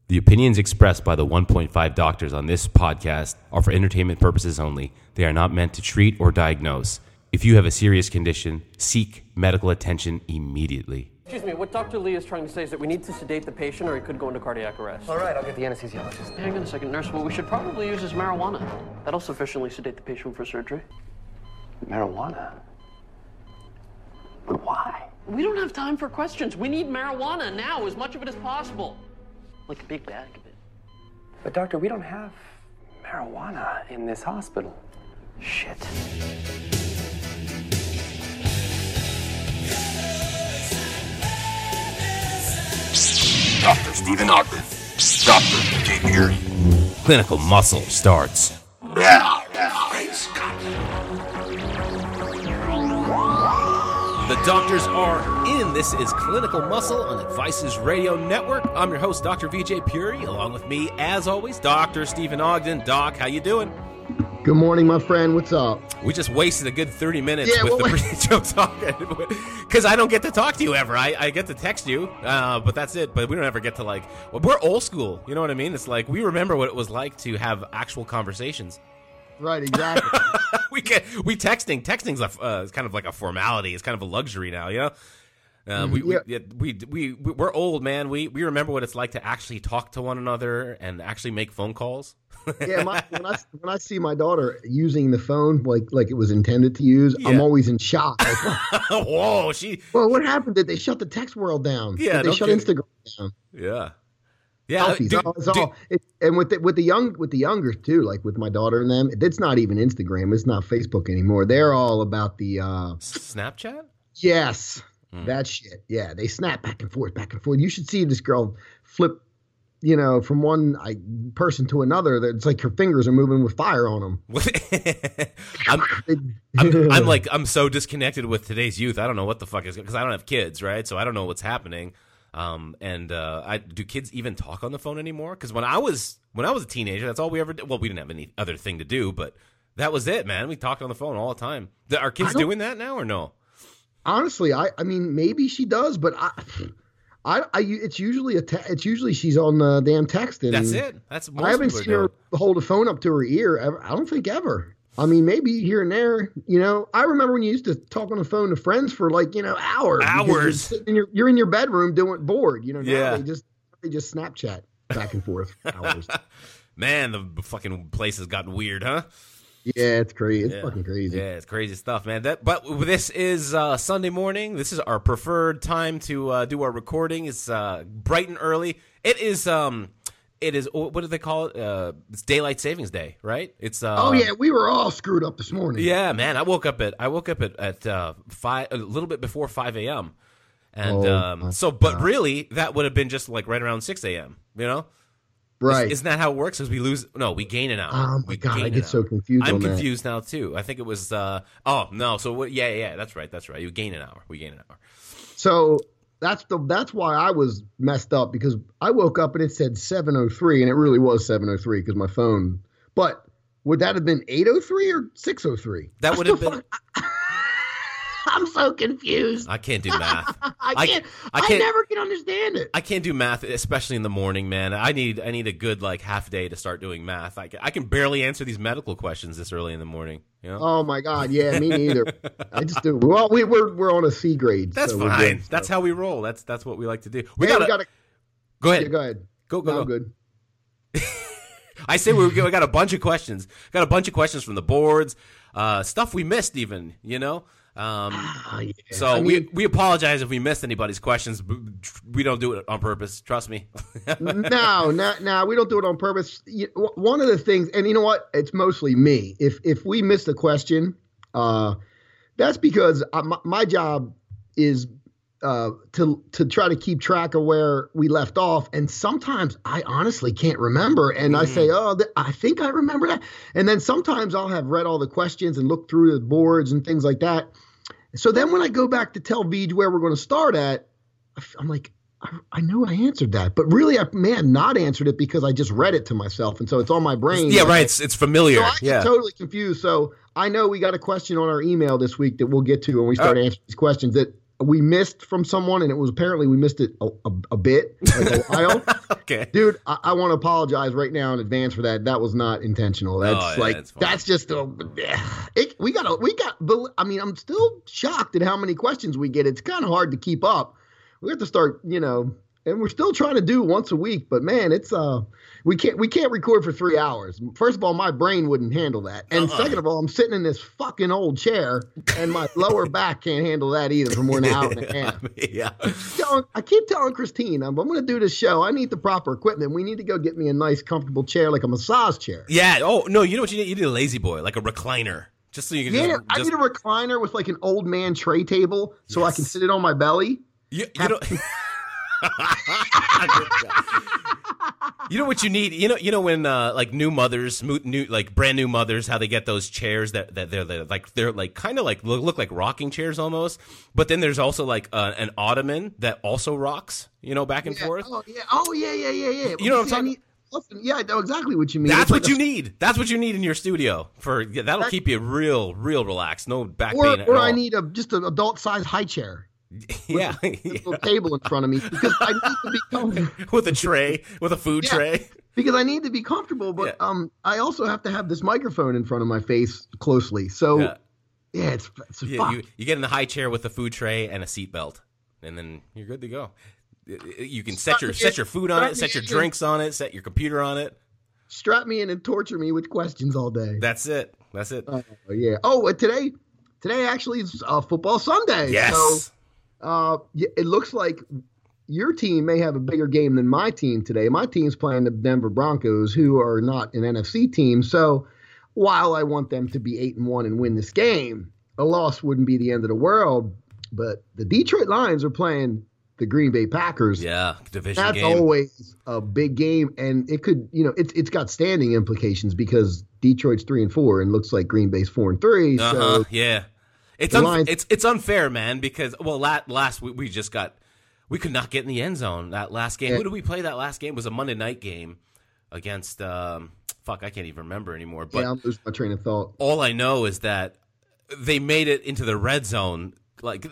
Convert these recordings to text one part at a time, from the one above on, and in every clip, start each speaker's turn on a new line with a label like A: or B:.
A: The opinions expressed by the 1.5 doctors on this podcast are for entertainment purposes only. They are not meant to treat or diagnose. If you have a serious condition, seek medical attention immediately.
B: Excuse me, what Dr. Lee is trying to say is that we need to sedate the patient or he could go into cardiac arrest.
C: All right, I'll get the anesthesiologist.
B: Hang on a second, nurse. What we should probably use is marijuana. That'll sufficiently sedate the patient for surgery.
C: Marijuana? But why?
B: We don't have time for questions. We need marijuana now, as much of it as possible. Like a big bag of it.
C: But doctor, we don't have marijuana in this hospital. Shit.
A: Dr. Stephen Ogden. Dr. VJ Peary. Clinical Muscle starts now. The doctors are in. This is Clinical Muscle on Advices Radio Network. I'm your host, Dr. VJ Peary. Along with me, as always, Dr. Stephen Ogden. Doc, how you doing?
D: Good morning, my friend. What's up?
A: We just wasted a good 30 minutes with the pre-show talking. Because I don't get to talk to you ever. I get to text you, but that's it. But we don't ever get to, we're old school. You know what I mean? It's like we remember what it was like to have actual conversations.
D: Right, exactly.
A: Texting's kind of like a formality. It's kind of a luxury now, you know? We're old, man. We remember what it's like to actually talk to one another and actually make phone calls.
D: Yeah, when I see my daughter using the phone like it was intended to use, yeah. I'm always in shock. Like,
A: whoa,
D: Well, what happened? Did they shut the text world down?
A: Yeah,
D: Did they shut Instagram down?
A: Yeah.
D: Yeah, and with the younger too, like with my daughter and them, it's not even Instagram, it's not Facebook anymore. They're all about the
A: Snapchat.
D: Yes, that shit. Yeah, they snap back and forth. You should see this girl flip, from one person to another. It's like her fingers are moving with fire on them.
A: I'm so disconnected with today's youth. I don't know what the fuck is, because I don't have kids, right? So I don't know what's happening. Do kids even talk on the phone anymore? Because when I was a teenager, that's all we ever did. Well, we didn't have any other thing to do, but that was it, man. We talked on the phone all the time. Are kids doing that now or no?
D: Honestly, I mean, maybe she does, but it's usually she's on the damn text. And
A: that's it. That's most
D: I haven't seen her hold a phone up to her ear ever. I don't think ever. I mean, maybe here and there, I remember when you used to talk on the phone to friends for hours.
A: Hours.
D: You're in your bedroom bored,
A: Yeah.
D: Now they just Snapchat back and forth hours.
A: Man, the fucking place has gotten weird, huh?
D: Yeah, it's crazy. It's fucking crazy.
A: Yeah, it's crazy stuff, man. But this is Sunday morning. This is our preferred time to do our recording. It's bright and early. It is, what do they call it? It's Daylight Savings Day, right? It's
D: oh yeah, we were all screwed up this morning.
A: Yeah, man. I woke up at 5, a little bit before 5 a.m. And but really that would have been just like right around 6 a.m.
D: Right.
A: Isn't that how it works? Because we gain an hour.
D: Oh my God, I get so confused.
A: I'm confused now too. I think it was no. So yeah, that's right. You gain an hour. We gain an hour.
D: So that's why I was messed up, because I woke up and it said 7:03 and it really was 7:03 because my phone. But would that have been 8:03 or 6:03?
A: That would have been.
D: I'm so confused.
A: I can't do math.
D: I never can understand it.
A: I can't do math, especially in the morning, man. I need a good half day to start doing math. I can barely answer these medical questions this early in the morning.
D: Oh my God, yeah, me neither. I just do. Well, we're on a C grade.
A: That's
D: so
A: fine.
D: Good, so.
A: That's how we roll. That's what we like to do.
D: We gotta.
A: Go ahead.
D: Yeah, go ahead.
A: Go.
D: I'm good.
A: I say we got a bunch of questions. Got a bunch of questions from the boards. Stuff we missed, even.
D: Yeah.
A: So I mean, we apologize if we missed anybody's questions. We don't do it on purpose. Trust me.
D: No, we don't do it on purpose. One of the things, and you know what? It's mostly me. If we missed a question, that's because my job is to try to keep track of where we left off. And sometimes I honestly can't remember. And I say, I think I remember that. And then sometimes I'll have read all the questions and looked through the boards and things like that. So then when I go back to tell Vij where we're going to start at, I'm like, I know I answered that, but really I may have not answered it because I just read it to myself. And so it's on my brain.
A: Yeah, right. It's familiar.
D: So I get totally confused. So I know we got a question on our email this week that we'll get to when we start answering these questions that we missed from someone, and it was apparently we missed it a bit, like a while.
A: Okay.
D: Dude, I want to apologize right now in advance for that. That was not intentional. That's that's just I mean, I'm still shocked at how many questions we get. It's kind of hard to keep up. We have to start, and we're still trying to do once a week, but man, it's we can't record for 3 hours. First of all, my brain wouldn't handle that, and second of all, I'm sitting in this fucking old chair, and my lower back can't handle that either for more than an hour and a half.
A: Yeah,
D: I keep telling Christine, I'm going to do this show. I need the proper equipment. We need to go get me a nice, comfortable chair, like a massage chair.
A: Yeah. Oh no, you know what you need? You need a lazy boy, like a recliner, just so you can.
D: I need a recliner with like an old man tray table, so I can sit it on my belly.
A: You know. You know what you need? You know when like new mothers, like brand new mothers, how they get those chairs that they're like kind of like look like rocking chairs almost, but then there's also like an ottoman that also rocks, back and forth.
D: Oh yeah.
A: You know what I'm talking?
D: Yeah, I know exactly what you mean.
A: That's what you need. That's what you need in your studio that'll keep you real relaxed, no back pain.
D: Or I need just an adult size high chair.
A: Yeah,
D: with a table in front of me because I need to be comfortable.
A: with a tray, with a food tray.
D: Because I need to be comfortable, but I also have to have this microphone in front of my face closely. So it's fun.
A: You get in the high chair with a food tray and a seatbelt, and then you're good to go. You can set your food on it, set your drinks on it, set your computer on it.
D: Strap me in and torture me with questions all day.
A: That's it.
D: Yeah. Oh, today actually is Football Sunday.
A: Yes.
D: So, it looks like your team may have a bigger game than my team today. My team's playing the Denver Broncos, who are not an NFC team. So while I want them to be 8-1 and win this game, a loss wouldn't be the end of the world. But the Detroit Lions are playing the Green Bay Packers.
A: Yeah, division
D: game. That's always a big game, and it could, it's got standing implications because Detroit's 3-4 and looks like Green Bay's 4-3. So
A: yeah. It's unfair, man, because last week we could not get in the end zone that last game. Who did we play that last game? It was a Monday night game against I can't even remember anymore. But
D: I'm losing my train of thought.
A: All I know is that they made it into the red zone. Like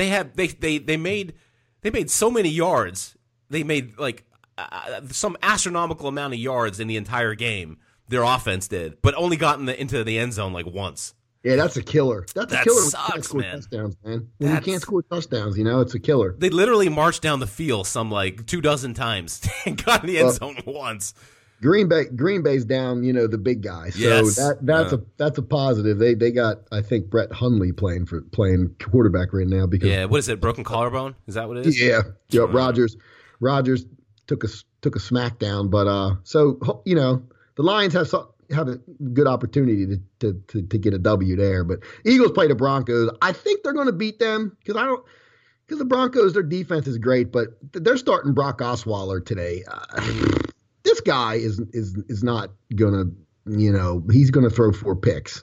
A: they made so many yards. They made like some astronomical amount of yards in the entire game. Their offense did, but only got into the end zone like once.
D: Yeah, that's a killer. That's a killer.
A: Sucks,
D: when you can't score
A: man.
D: Touchdowns, man. When you can't score touchdowns, it's a killer.
A: They literally marched down the field some like 24 times and got in the end zone once.
D: Green Bay's down, the big guy. So
A: yes.
D: that's a positive. They got, I think, Brett Hundley playing quarterback right now because
A: what is it? Broken collarbone? Is that what it is?
D: Yeah. Rodgers took a smackdown, but so the Lions have a good opportunity to get a W there. But Eagles play the Broncos. I think they're going to beat them because the Broncos, their defense is great, but they're starting Brock Osweiler today. This guy is not going to, he's going to throw 4 picks.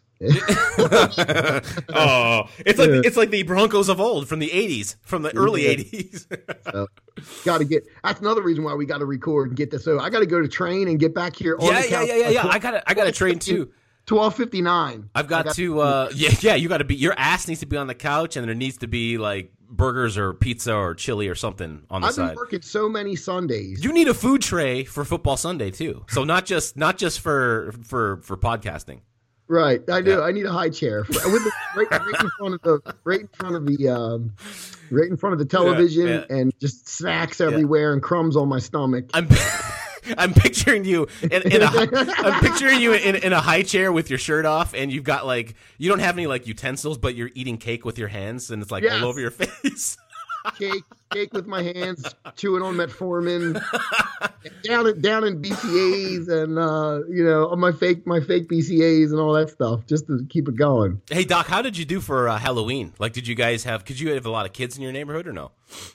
A: It's like the Broncos of old from the 80s, from the early 80s.
D: So, that's another reason why we got to record and get this. So I got to go to train and get back here.
A: Yeah. I got to train too.
D: 12:59.
A: I've got to. You got to be. Your ass needs to be on the couch, and there needs to be like burgers or pizza or chili or something on the side.
D: I've been working so many Sundays.
A: You need a food tray for Football Sunday too. So not just for podcasting.
D: Right, I do. Yeah. I need a high chair right in front of the television, and just snacks everywhere and crumbs on my stomach.
A: I'm picturing you in a high chair with your shirt off, and you've got like you don't have any like utensils, but you're eating cake with your hands, and it's like all over your face.
D: Cake with my hands, chewing on metformin, down in BCAAs and on my fake BCAAs and all that stuff, just to keep it going.
A: Hey Doc, how did you do for Halloween? Like, could you have a lot of kids in your neighborhood or no?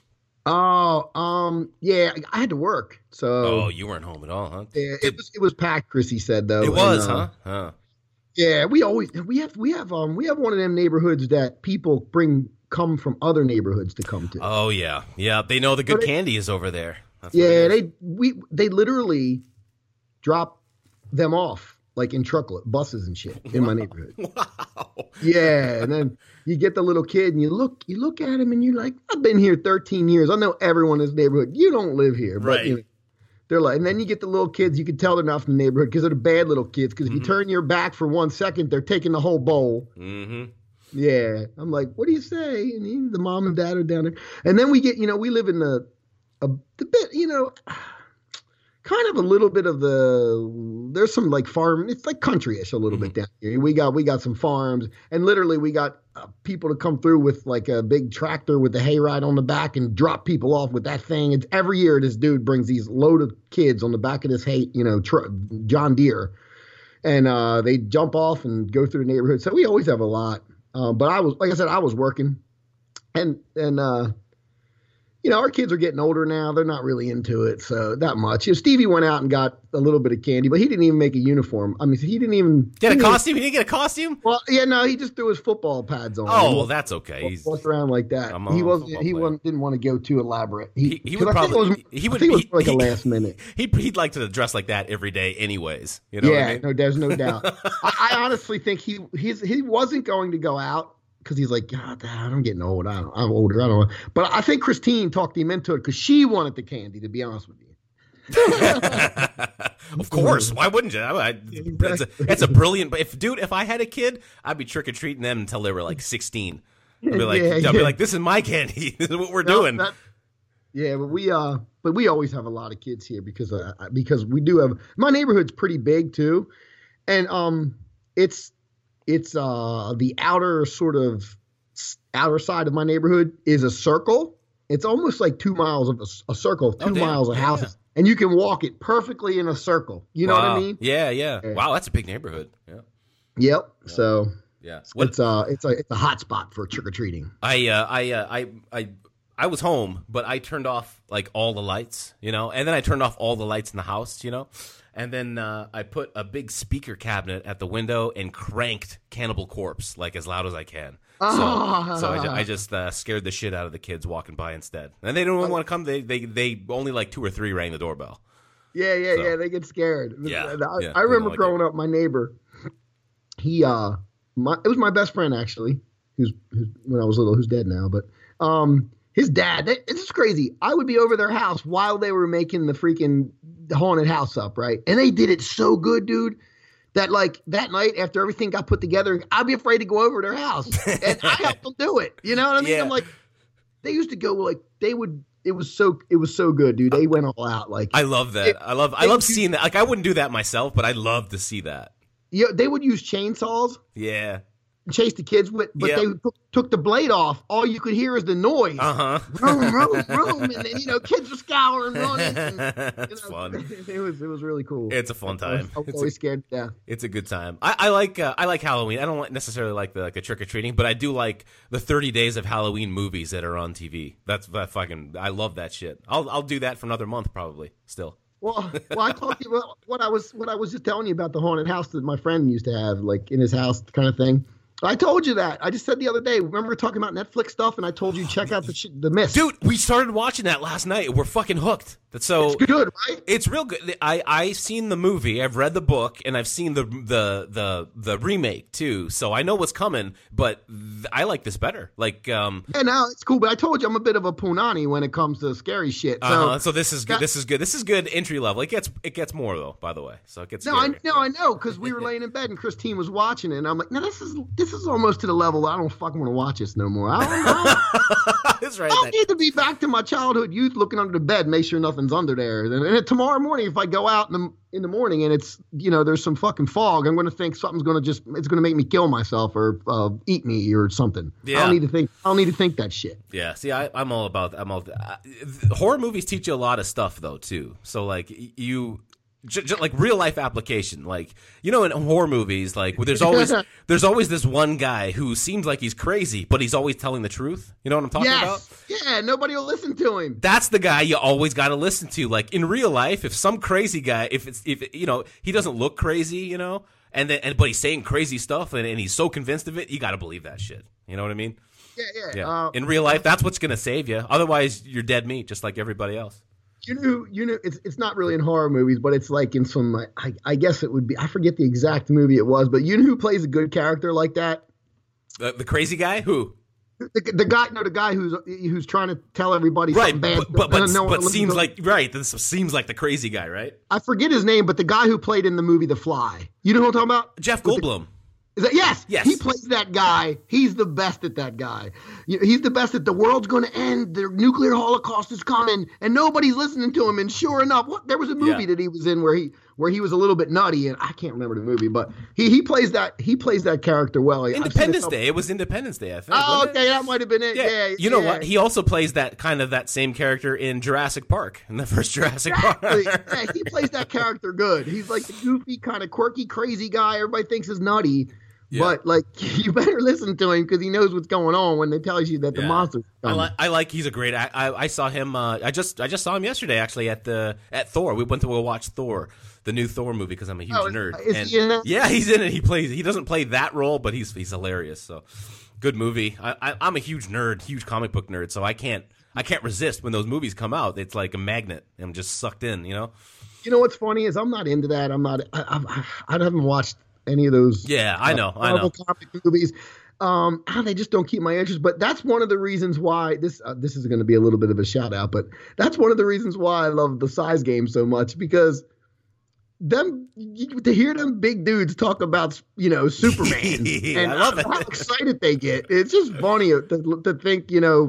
D: Yeah, I had to work, so.
A: Oh, you weren't home at all, huh?
D: Yeah, it was packed. Chrissy said though.
A: It was, huh?
D: Yeah, we have one of them neighborhoods that people come from other neighborhoods to come to.
A: Oh yeah. They know the good candy is over there.
D: They literally drop them off like in truckload buses and shit in my neighborhood.
A: Wow.
D: Yeah, and then you get the little kid and you look at him and you're like, I've been here 13 years. I know everyone in this neighborhood. You don't live here, but
A: Right.
D: you know, they're like, and then you get the little kids. You can tell they're not from the neighborhood because they're the bad little kids. Because if you turn your back for 1 second, they're taking the whole bowl.
A: Mm-hmm.
D: Yeah, I'm like, what do you say? And the mom and dad are down there, and then we get, we live in the bit, kind of a little bit of there's some like farm, it's like countryish a little bit down here. We got some farms, and literally we got people to come through with like a big tractor with the hayride on the back and drop people off with that thing. It's every year this dude brings these load of kids on the back of this John Deere, and they jump off and go through the neighborhood. So we always have a lot. But I was working, and our kids are getting older now. They're not really into it, so that much. Stevie went out and got a little bit of candy, but he didn't even make a uniform. I mean, he didn't even
A: Get a costume? He didn't get a costume?
D: Well, yeah, no, he just threw his football pads on.
A: Oh, well, that's okay.
D: He walked around like that. Didn't want to go too elaborate.
A: He would probably he would
D: was like a last minute.
A: He'd like to dress like that every day, anyways. You know what I mean?
D: No, there's no doubt. I honestly think he wasn't going to go out. Because he's like, God, I'm getting old. I'm older. I don't know. But I think Christine talked him into it because she wanted the candy, to be honest with you.
A: Of course. Why wouldn't you? That's a brilliant. But if I had a kid, I'd be trick or treating them until they were like 16. I'd be like, this is my candy. This is what we're doing. But we always have a lot of kids here because we do have. My neighborhood's pretty big too, and it's the outer side of my neighborhood is a circle. It's almost like 2 miles of a circle, 2 miles of houses, and you can walk it perfectly in a circle. You know what I mean? Yeah. Wow, that's a big neighborhood. Yeah.
D: Yep. So
A: yeah,
D: it's a hot spot for trick or treating.
A: I was home, but I turned off like all the lights, and then I turned off all the lights in the house, and then I put a big speaker cabinet at the window and cranked Cannibal Corpse like as loud as I can. So I just scared the shit out of the kids walking by instead, and they didn't want to come. They only like 2 or 3 rang the doorbell.
D: Yeah. They get scared.
A: Yeah,
D: I remember growing up. My neighbor, it was my best friend actually, who's when I was little, who's dead now, but his dad, it's crazy. I would be over their house while they were making the freaking haunted house up, right? And they did it so good, dude, that like that night after everything got put together, I'd be afraid to go over their house. And I helped them do it. You know what I mean?
A: Yeah.
D: I'm like, they used to go like it was so good, dude. They went all out. Like
A: I love that. I love seeing that. Like I wouldn't do that myself, but I'd love to see that.
D: Yeah, they would use chainsaws.
A: Yeah.
D: Chase the kids with, but they took the blade off. All you could hear is the noise. Vroom, and then kids were scouring, running.
A: It's fun.
D: It was really cool.
A: It's a fun time.
D: I was always scared to death.
A: It's a good time. I like Halloween. I don't necessarily like the trick or treating, but I do like the 30 Days of Halloween movies that are on TV. I love that shit. I'll do that for another month probably. Still.
D: Well, I told you what I was just telling you about the haunted house that my friend used to have, like in his house, kind of thing. I told you that. I just said the other day. Remember we were talking about Netflix stuff, and I told you check out the Mist.
A: Dude, we started watching that last night. We're fucking hooked. It's
D: good, right?
A: It's real good. I've seen the movie. I've read the book, and I've seen the remake too. So I know what's coming. But I like this better. Like,
D: yeah, no, it's cool. But I told you I'm a bit of a punani when it comes to scary shit.
A: So this is good. This is good. This is good entry level. It gets more though. By the way, so it gets.
D: I know because we were laying in bed and Christine was watching it, and I'm like, no, this is almost to the level I don't fucking want to watch this no more.
A: That's right.
D: I need to be back to my childhood youth, looking under the bed, make sure nothing's under there. And tomorrow morning, if I go out in the morning and it's there's some fucking fog, I'm going to think something's going to it's going to make me kill myself or eat me or something. Yeah. I don't need to think that shit.
A: Yeah. See, I'm all about. Horror movies teach you a lot of stuff though too. So like just like real life application, like in horror movies, like there's always this one guy who seems like he's crazy, but he's always telling the truth. You know what I'm talking about?
D: Yeah, nobody will listen to him.
A: That's the guy you always got to listen to. Like in real life, if some crazy guy, if he doesn't look crazy, but he's saying crazy stuff and he's so convinced of it, you got to believe that shit. You know what I mean?
D: Yeah.
A: In real life, that's what's gonna save you. Otherwise, you're dead meat, just like everybody else.
D: It's not really in horror movies, but it's like in some. I guess it would be. I forget the exact movie it was, but you know who plays a good character like that?
A: The crazy guy? Who?
D: The guy, no, the guy who's trying to tell everybody
A: right,
D: something bad.
A: But seems like this seems like the crazy guy, right?
D: I forget his name, but the guy who played in the movie The Fly. You know who I'm talking about?
A: Jeff Goldblum.
D: Yes.
A: Yes.
D: He plays that guy. He's the best at that guy. He's the best at the world's going to end. The nuclear holocaust is coming, and nobody's listening to him. And sure enough, there was a movie that he was in where he was a little bit nutty, and I can't remember the movie, but he plays that character well.
A: Independence Day. It was Independence Day, I think.
D: Oh, okay, that might have been it. Yeah.
A: You know what? He also plays that same character in Jurassic Park, in the first Jurassic Park.
D: Yeah, he plays that character good. He's like the goofy, kind of quirky, crazy guy everybody thinks is nutty. Yeah. But like, you better listen to him because he knows what's going on when they tell you that the monster's coming.
A: I like he's a great. I saw him. I just saw him yesterday actually at Thor. We went to go watch Thor, the new Thor movie, because I'm a huge nerd.
D: Is he in that?
A: Yeah, he's in it. He doesn't play that role, but he's hilarious. So good movie. I'm a huge nerd, huge comic book nerd. So I can't resist when those movies come out. It's like a magnet. I'm just sucked in. You know.
D: You know what's funny is I'm not into that. I haven't watched any of those.
A: Yeah, I know.
D: Comic movies. They just don't keep my interest. But that's one of the reasons why this is going to be a little bit of a shout out. But that's one of the reasons why I love the Size Game so much, because to hear them big dudes talk about Superman and
A: I love it.
D: How excited they get. It's just funny to think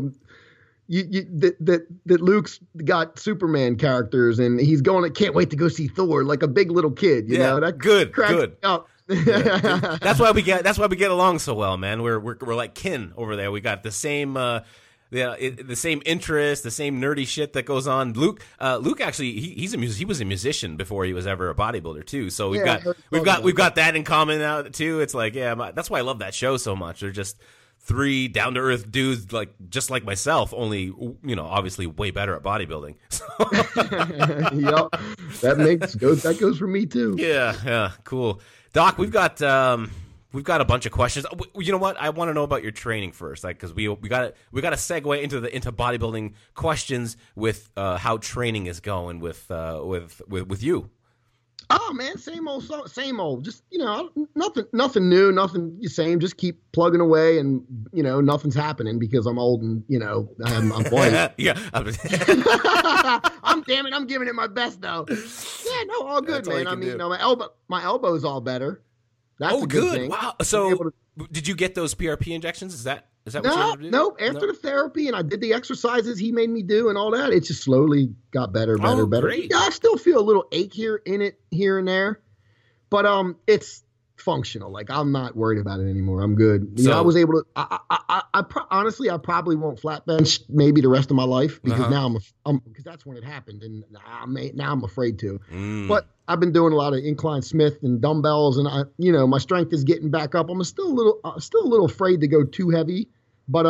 D: that Luke's got Superman characters and he's can't wait to go see Thor like a big little kid. You know that
A: good.
D: Up.
A: Yeah. That's why we get along so well, man. We're like kin over there. We got the same the same interest, the same nerdy shit that goes on. Luke actually he was a musician before he was ever a bodybuilder too. So we've got that in common now too. It's like that's why I love that show so much. They're just three down to earth dudes just like myself, only obviously way better at bodybuilding.
D: Yep, that goes for me too.
A: Yeah, cool. Doc, we've got a bunch of questions. You know what? I want to know about your training first, because we got to segue into bodybuilding questions with how training is going with you.
D: Oh man, same old. Just nothing new, nothing the same. Just keep plugging away, and nothing's happening because I'm old and I'm white.
A: Yeah,
D: I'm giving it my best though. Yeah, no, all good, man. I mean, my elbow's all better. That's a good thing.
A: Wow. So, did you get those PRP injections? Is that what you're able to do?
D: No. After the therapy and I did the exercises he made me do and all that, it just slowly got better.
A: Great.
D: Yeah, I still feel a little ache here and there, but it's functional. Like, I'm not worried about it anymore. I'm good. I was able to. Honestly, I probably won't flat bench maybe the rest of my life because now because that's when it happened, and now I'm afraid to. But I've been doing a lot of incline Smith and dumbbells, and my strength is getting back up. I'm still a little afraid to go too heavy, but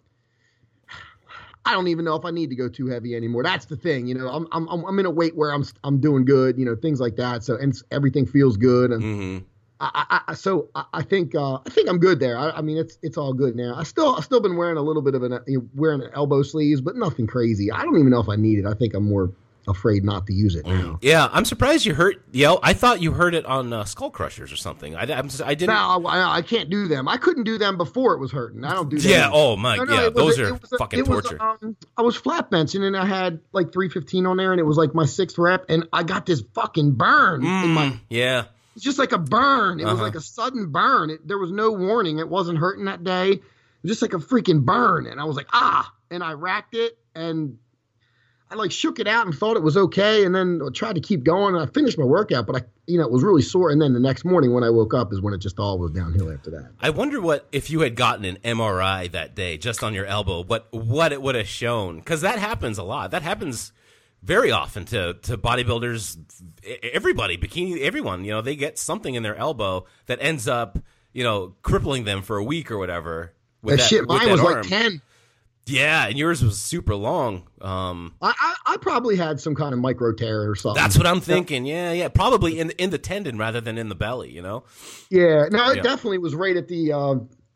D: I don't even know if I need to go too heavy anymore. That's the thing, I'm in a weight where I'm doing good, things like that. So, and everything feels good, and I think I'm good there. I mean, it's all good now. I still been wearing a little bit of wearing elbow sleeves, but nothing crazy. I don't even know if I need it. I think I'm more afraid not to use it now.
A: Yeah, I'm surprised you hurt. I thought you heard it on Skull Crushers or something. I didn't.
D: No, I can't do them. I couldn't do them before it was hurting. I don't do them.
A: Yeah. Oh my. Those are fucking torture.
D: I was flat benching and I had like 315 on there, and it was like my 6th rep, and I got this fucking burn in my.
A: Yeah.
D: It's just like a burn. It was like a sudden burn. There was no warning. It wasn't hurting that day. It was just like a freaking burn, and I was like, and I racked it, and I shook it out and thought it was okay, and then I tried to keep going, and I finished my workout, but it was really sore. And then the next morning when I woke up is when it just all was downhill after that.
A: I wonder if you had gotten an MRI that day just on your elbow, what it would have shown, because that happens a lot. That happens very often to bodybuilders, everybody, bikini, everyone. They get something in their elbow that ends up, crippling them for a week or whatever.
D: Mine was arm. Like 10.
A: Yeah, and yours was super long.
D: I probably had some kind of micro tear or something.
A: That's what I'm thinking. Yeah, probably in the tendon rather than in the belly.
D: Yeah, no, it definitely was right at the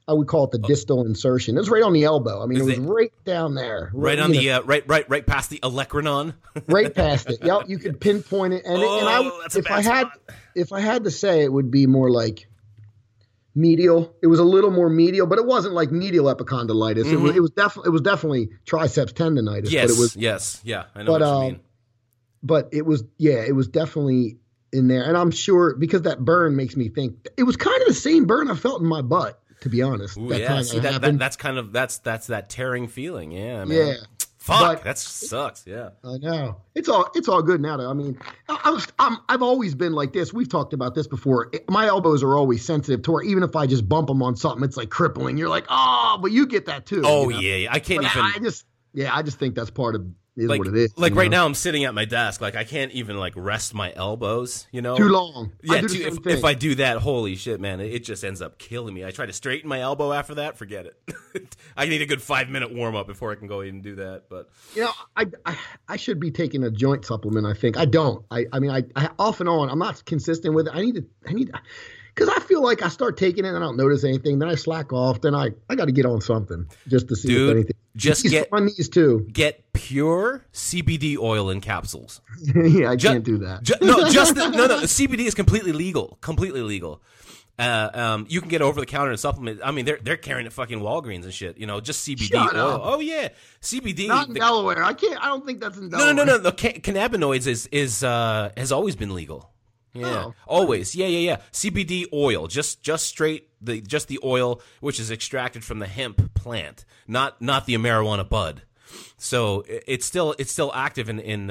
D: I would call it the distal insertion. It was right on the elbow. I mean, it was right down there.
A: Right on the right past the olecranon.
D: Right past it. Yep, you could pinpoint it. And,
A: that's a bad spot.
D: If I had to say, it would be more like medial. It was a little more medial, but it wasn't like medial epicondylitis. Mm-hmm. It was definitely triceps tendonitis.
A: Yes,
D: but it was,
A: yeah, I know what you mean.
D: But it was definitely in there, and I'm sure because that burn makes me think it was kind of the same burn I felt in my butt. To be honest,
A: Ooh, yeah, see, that's kind of that's that tearing feeling. Yeah, man.
D: Yeah.
A: Fuck, that sucks. Yeah,
D: I know. It's all good now, though. I mean, I've always been like this. We've talked about this before. My elbows are always sensitive to where even if I just bump them on something, it's like crippling. You're like, oh, but you get that too.
A: Oh,
D: you know?
A: yeah. I can't even.
D: I just think that's part of
A: like,
D: what it is.
A: Like right now, I'm sitting at my desk. Like I can't even like rest my elbows. You know,
D: too long.
A: Yeah, if I do that, holy shit, man, it just ends up killing me. I try to straighten my elbow after that. Forget it. I need a good 5-minute warm up before I can go in and do that. But
D: I should be taking a joint supplement. I think I don't. I mean, I off and on. I'm not consistent with it. I need because I feel like I start taking it and I don't notice anything. Then I slack off. Then I got to get on something just to see if anything.
A: Just get
D: on these two.
A: Get pure CBD oil in capsules.
D: Yeah, I can't do that.
A: No, The CBD is completely legal. Completely legal. You can get over the counter and supplement. I mean, they're carrying it fucking Walgreens and shit. You know, just CBD oil. Oh yeah, CBD.
D: Not in Delaware. I don't think that's in Delaware.
A: No. The cannabinoids is has always been legal. Yeah, always. Yeah. CBD oil, just straight the oil, which is extracted from the hemp plant, not the marijuana bud. So it's still active in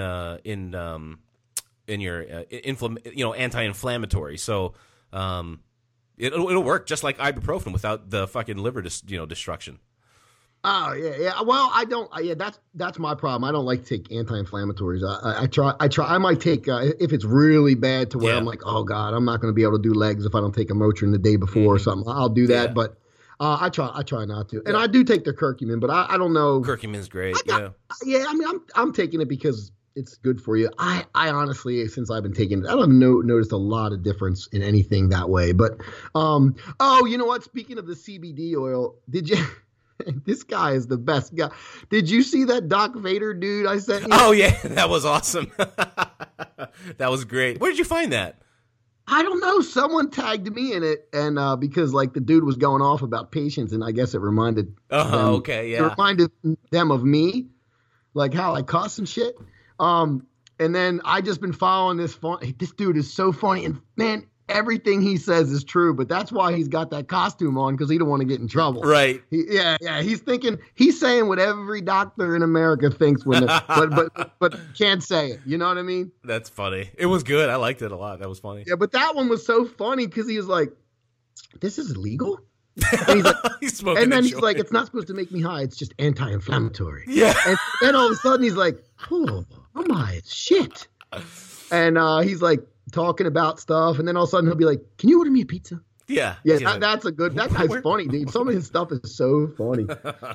A: your anti-inflammatory. So it'll work just like ibuprofen without the fucking liver destruction.
D: Oh yeah. Well, I don't. Yeah, that's my problem. I don't like to take anti-inflammatories. I try. I might take if it's really bad to where I'm like, oh god, I'm not going to be able to do legs if I don't take a Motrin the day before or something. I'll do that, but I try not to. And I do take the curcumin, but I don't know.
A: Curcumin's great.
D: I mean, I'm taking it because it's good for you. I honestly, since I've been taking it, I don't noticed a lot of difference in anything that way. But you know what? Speaking of the CBD oil, did you? This guy is the best guy. Did you see that Doc Vader dude I sent you?
A: Oh, yeah. That was awesome. That was great. Where did you find that?
D: I don't know. Someone tagged me in it, and because like the dude was going off about patience, and I guess it reminded them, it reminded them of me, like how I cuss and shit. And then I just been following this. This dude is so funny, and man, everything he says is true, but that's why he's got that costume on, because he don't want to get in trouble.
A: Right.
D: He's saying what every doctor in America thinks but can't say it. You know what I mean?
A: That's funny. It was good. I liked it a lot. That was funny.
D: Yeah, but that one was so funny because he was like, this is illegal? And he's like, he's like, it's not supposed to make me high. It's just anti-inflammatory.
A: Yeah.
D: And then all of a sudden he's like, oh my shit. And he's like, talking about stuff, and then all of a sudden he'll be like, "Can you order me a pizza?"
A: Yeah.
D: That's a good. That guy's funny, dude. Some of his stuff is so funny.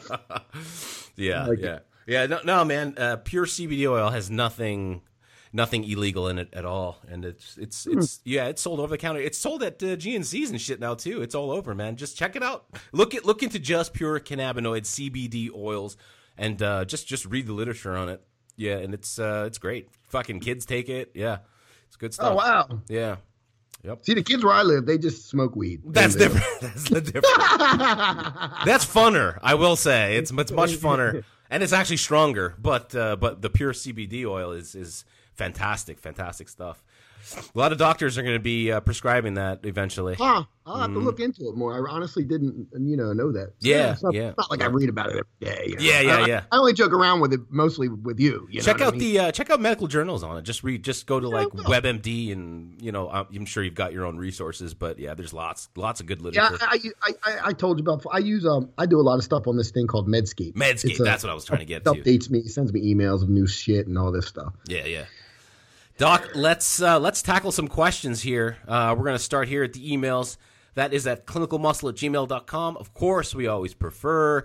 A: Yeah. No, man. Pure CBD oil has nothing illegal in it at all, and it's sold over the counter. It's sold at GNCs and shit now too. It's all over, man. Just check it out. Look into just pure cannabinoid CBD oils, and just read the literature on it. Yeah, and it's great. Fucking kids take it. Yeah. It's good stuff.
D: Oh, wow.
A: Yeah. Yep.
D: See, the kids where I live, they just smoke weed.
A: That's different. That's the difference. That's funner, I will say. It's much funner, and it's actually stronger. But the pure CBD oil is fantastic stuff. A lot of doctors are going to be prescribing that eventually.
D: I'll have to look into it more. I honestly didn't, know that.
A: Yeah,
D: it's not like I read about it every day.
A: Yeah.
D: I only joke around with it mostly with you.
A: Check out check out medical journals on it. Just go to like WebMD, and I'm sure you've got your own resources. But yeah, there's lots of good literature.
D: Yeah, I told you about. I use I do a lot of stuff on this thing called Medscape.
A: That's what I was trying to get to.
D: Updates me, sends me emails of new shit and all this stuff.
A: Yeah. Doc, let's tackle some questions here. We're going to start here at the emails. That is at clinicalmuscle@gmail.com. Of course, we always prefer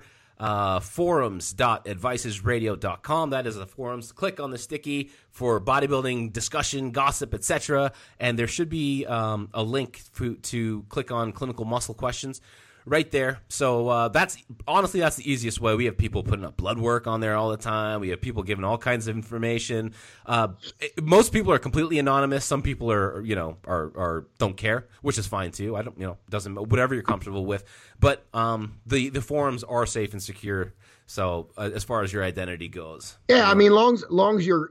A: forums.advicesradio.com. That is the forums. Click on the sticky for bodybuilding discussion, gossip, etc. And there should be a link to click on clinical muscle questions. right there. So that's the easiest way. We have people putting up blood work on there all the time. We have people giving all kinds of information. Most people are completely anonymous. Some people are don't care, which is fine too. I don't, doesn't, whatever you're comfortable with. But the forums are safe and secure. So as far as your identity goes,
D: yeah, I mean, long as you're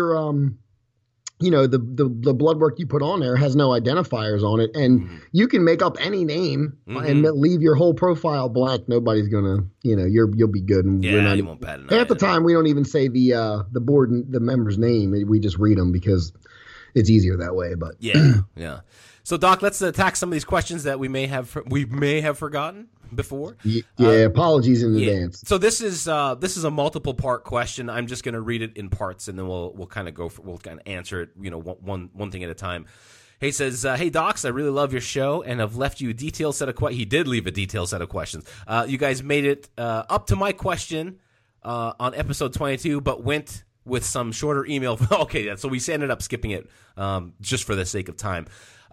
D: the blood work you put on there has no identifiers on it, and you can make up any name and leave your whole profile blank. Nobody's gonna, you'll be good. And
A: you won't bat an eye
D: half the time we don't even say the board and the member's name. We just read them because it's easier that way. But
A: yeah. So Doc, let's attack some of these questions that we may have forgotten before.
D: Apologies in advance.
A: So this is a multiple part question. I'm just going to read it in parts, and then we'll kind of answer it, one thing at a time. He says, "Hey Docs, I really love your show, and I've left you a detailed set of questions." He did leave a detailed set of questions. You guys made it up to my question on episode 22, but went with some shorter email. Okay, yeah. So we ended up skipping it just for the sake of time.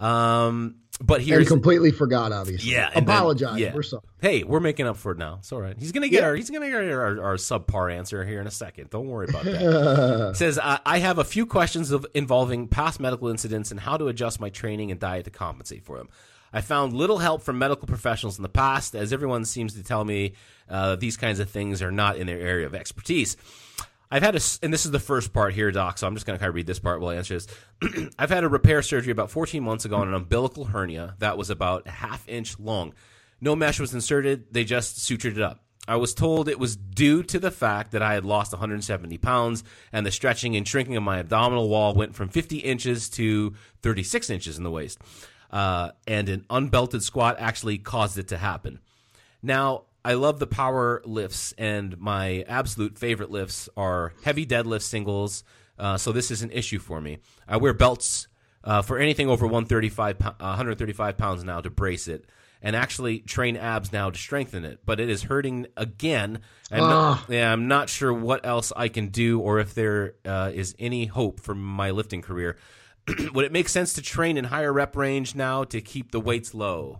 A: But here's
D: and completely forgot, obviously.
A: Yeah,
D: apologize.
A: We're sorry. Hey, we're making up for it now. It's all right. He's gonna get our subpar answer here in a second. Don't worry about that. It says, I have a few questions involving past medical incidents and how to adjust my training and diet to compensate for them. I found little help from medical professionals in the past, as everyone seems to tell me these kinds of things are not in their area of expertise. I've had and this is the first part here, Doc, so I'm just going to kind of read this part while I answer this. I've had a repair surgery about 14 months ago on an umbilical hernia that was about a half-inch long. No mesh was inserted. They just sutured it up. I was told it was due to the fact that I had lost 170 pounds, and the stretching and shrinking of my abdominal wall went from 50 inches to 36 inches in the waist. And an unbelted squat actually caused it to happen. Now, I love the power lifts, and my absolute favorite lifts are heavy deadlift singles, so this is an issue for me. I wear belts for anything over 135 pounds now to brace it, and actually train abs now to strengthen it, but it is hurting again. And I'm not sure what else I can do or if there is any hope for my lifting career. Would it make sense to train in higher rep range now to keep the weights low?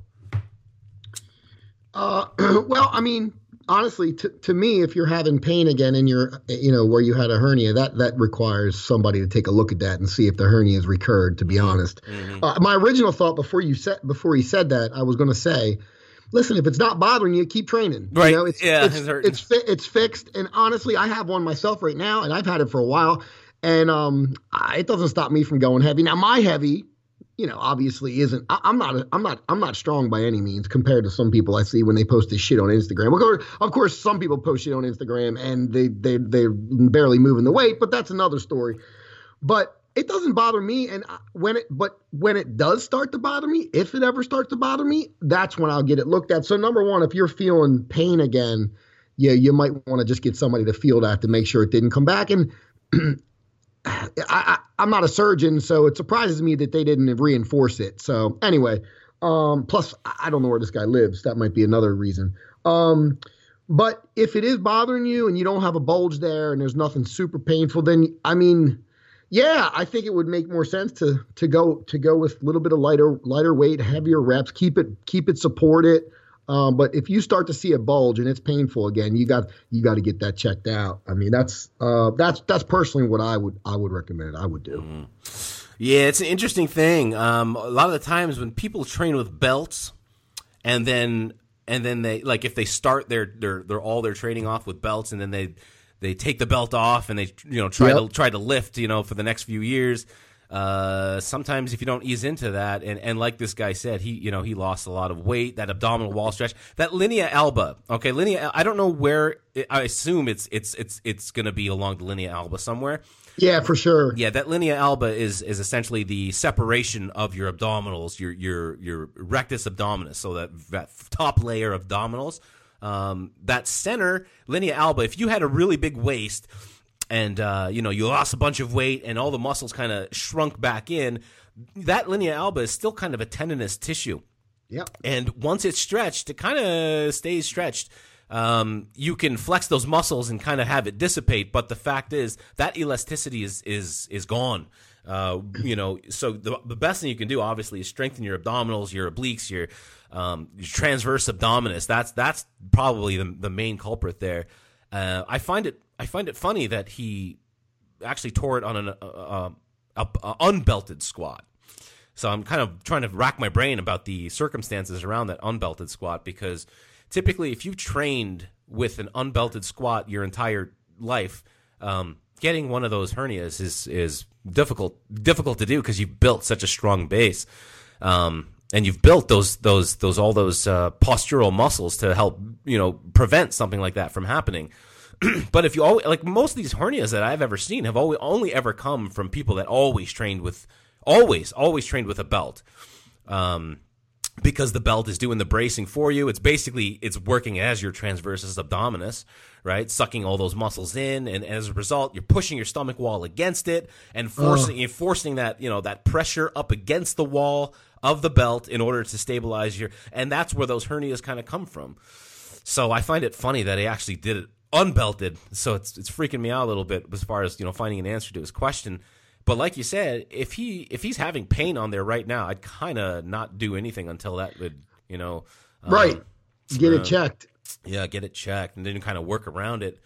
D: Well, I mean, honestly, to me, if you're having pain again in your, where you had a hernia, that requires somebody to take a look at that and see if the hernia has recurred, to be honest. My original thought before he said that, I was going to say, listen, if it's not bothering you, keep training.
A: Right.
D: It's fixed. And honestly, I have one myself right now, and I've had it for a while, and it doesn't stop me from going heavy. Now, my heavy, obviously isn't. I'm not strong by any means compared to some people I see when they post this shit on Instagram. Of course, some people post shit on Instagram and they're barely moving the weight, but that's another story. But it doesn't bother me. And when it does start to bother me, if it ever starts to bother me, that's when I'll get it looked at. So number one, if you're feeling pain again, you might want to just get somebody to feel that to make sure it didn't come back. And I'm not a surgeon, so it surprises me that they didn't reinforce it. So anyway, plus I don't know where this guy lives. That might be another reason. But if it is bothering you and you don't have a bulge there and there's nothing super painful, then I mean, yeah, I think it would make more sense to go with a little bit of lighter weight, heavier reps, keep it supported. But if you start to see a bulge and it's painful again, you got to get that checked out. I mean, that's personally what I would recommend. I would do.
A: Yeah, it's an interesting thing. A lot of the times when people train with belts, and then they, like, if they start their training off with belts, and then they take the belt off and they try to lift for the next few years. Sometimes if you don't ease into that, and like this guy said, he lost a lot of weight, that abdominal wall stretch, that linea alba. Okay, I don't know where. I assume it's going to be along the linea alba somewhere.
D: Yeah, for sure.
A: Yeah, that linea alba is essentially the separation of your abdominals, your rectus abdominis, so that top layer of abdominals, that center linea alba. If you had a really big waist, and you lost a bunch of weight and all the muscles kind of shrunk back in, that linea alba is still kind of a tendinous tissue.
D: Yep. And
A: once it's stretched, it kind of stays stretched. You can flex those muscles and kind of have it dissipate, but the fact is that elasticity is gone. So the best thing you can do, obviously, is strengthen your abdominals, your obliques, your transverse abdominis. That's probably the main culprit there. I find it funny that he actually tore it on an unbelted squat. So I'm kind of trying to rack my brain about the circumstances around that unbelted squat, because typically if you've trained with an unbelted squat your entire life, getting one of those hernias is difficult to do, because you've built such a strong base, and you've built those postural muscles to help prevent something like that from happening. But if you like, most of these hernias that I've ever seen have only ever come from people that always trained with a belt, because the belt is doing the bracing for you. It's working as your transversus abdominis, right? Sucking all those muscles in, and as a result, you're pushing your stomach wall against it and forcing that that pressure up against the wall of the belt in order to stabilize and that's where those hernias kind of come from. So I find it funny that he actually did it unbelted. So it's freaking me out a little bit as far as finding an answer to his question. But like you said, if he's having pain on there right now, I'd kind of not do anything until that would,
D: right. Get it checked.
A: Yeah, get it checked, and then kind of work around it.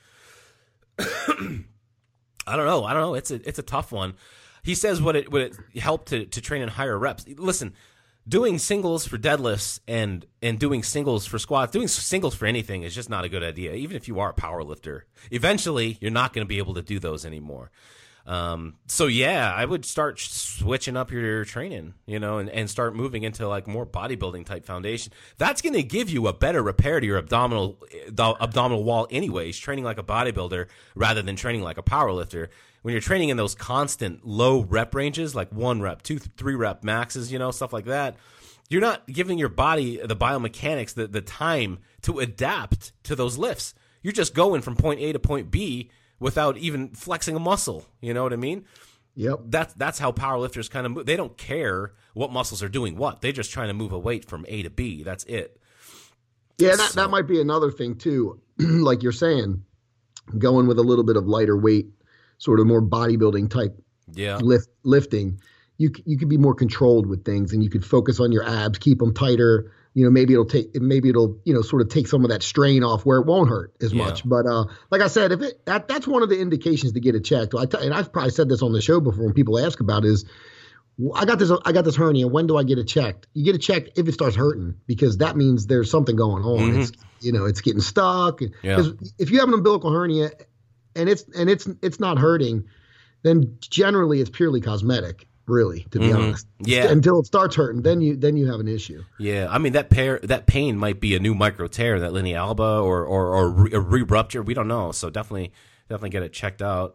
A: I don't know. It's a tough one. He says would it help to train in higher reps? Listen, doing singles for deadlifts and doing singles for squats, doing singles for anything is just not a good idea. Even if you are a power lifter, eventually you're not going to be able to do those anymore. So yeah, I would start switching up your training, and start moving into like more bodybuilding type foundation. That's going to give you a better repair to your abdominal wall anyways, training like a bodybuilder rather than training like a power lifter. When you're training in those constant low rep ranges, like 1 rep, 2, 3 rep maxes, stuff like that, you're not giving your body the biomechanics, the time to adapt to those lifts. You're just going from point A to point B without even flexing a muscle. You know what I mean?
D: Yep.
A: That's how powerlifters kind of move. They don't care what muscles are doing what. They're just trying to move a weight from A to B. That's it.
D: Yeah, that might be another thing too. Like you're saying, going with a little bit of lighter weight, sort of more bodybuilding type lifting, you could be more controlled with things, and you could focus on your abs, keep them tighter. Maybe it'll sort of take some of that strain off where it won't hurt as much. But like I said, that's one of the indications to get it checked. And I've probably said this on the show before when people ask about is, I got this hernia. When do I get it checked? You get it checked if it starts hurting, because that means there's something going on. Mm-hmm. It's getting stuck. Because if you have an umbilical hernia and it's not hurting, then generally it's purely cosmetic. Really, to be honest.
A: Yeah.
D: Until it starts hurting, then you have an issue.
A: Yeah. I mean, that pain might be a new micro tear, that linea alba or a re-rupture. We don't know. So definitely get it checked out.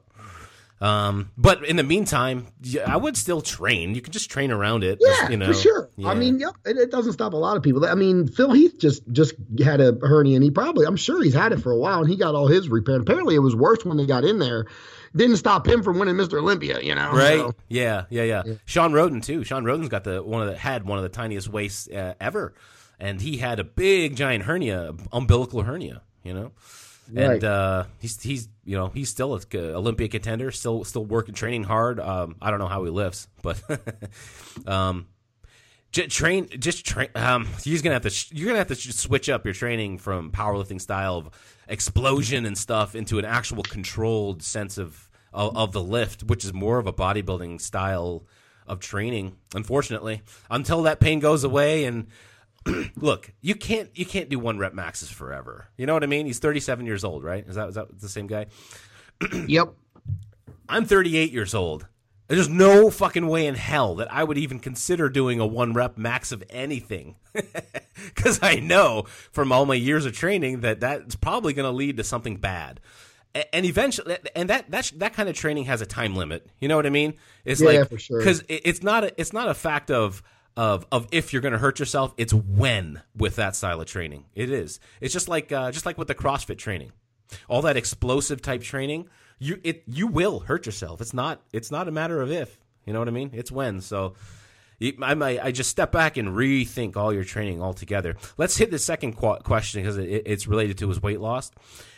A: But in the meantime, I would still train. You can just train around it.
D: Yeah, for sure. Yeah. I mean, it doesn't stop a lot of people. I mean, Phil Heath just had a hernia, and I'm sure he's had it for a while, and he got all his repaired. Apparently it was worse when they got in there. Didn't stop him from winning Mr. Olympia,
A: Right?
D: So.
A: Yeah. Sean Roden too. Sean Roden's got had one of the tiniest waists ever, and he had a big giant hernia, umbilical hernia.
D: Right.
A: And he's still an Olympia contender, still working, training hard. I don't know how he lifts, but train. You're gonna have to switch up your training from powerlifting style of explosion and stuff into an actual controlled sense of the lift, which is more of a bodybuilding style of training. Unfortunately, until that pain goes away. And look, you can't do 1 rep maxes forever. You know what I mean? He's 37 years old, right? Is that the same guy?
D: Yep.
A: I'm 38 years old. There's no fucking way in hell that I would even consider doing a 1 rep max of anything, because I know from all my years of training that's probably going to lead to something bad. And eventually, and that kind of training has a time limit. You know what I mean? It's
D: for sure.
A: Because it's not a fact of if you're going to hurt yourself. It's when with that style of training. It is. It's just like with the CrossFit training, all that explosive type training. You will hurt yourself. It's not a matter of if. You know what I mean? It's when. So I just step back and rethink all your training altogether. Let's hit the second question, because it's related to his weight loss.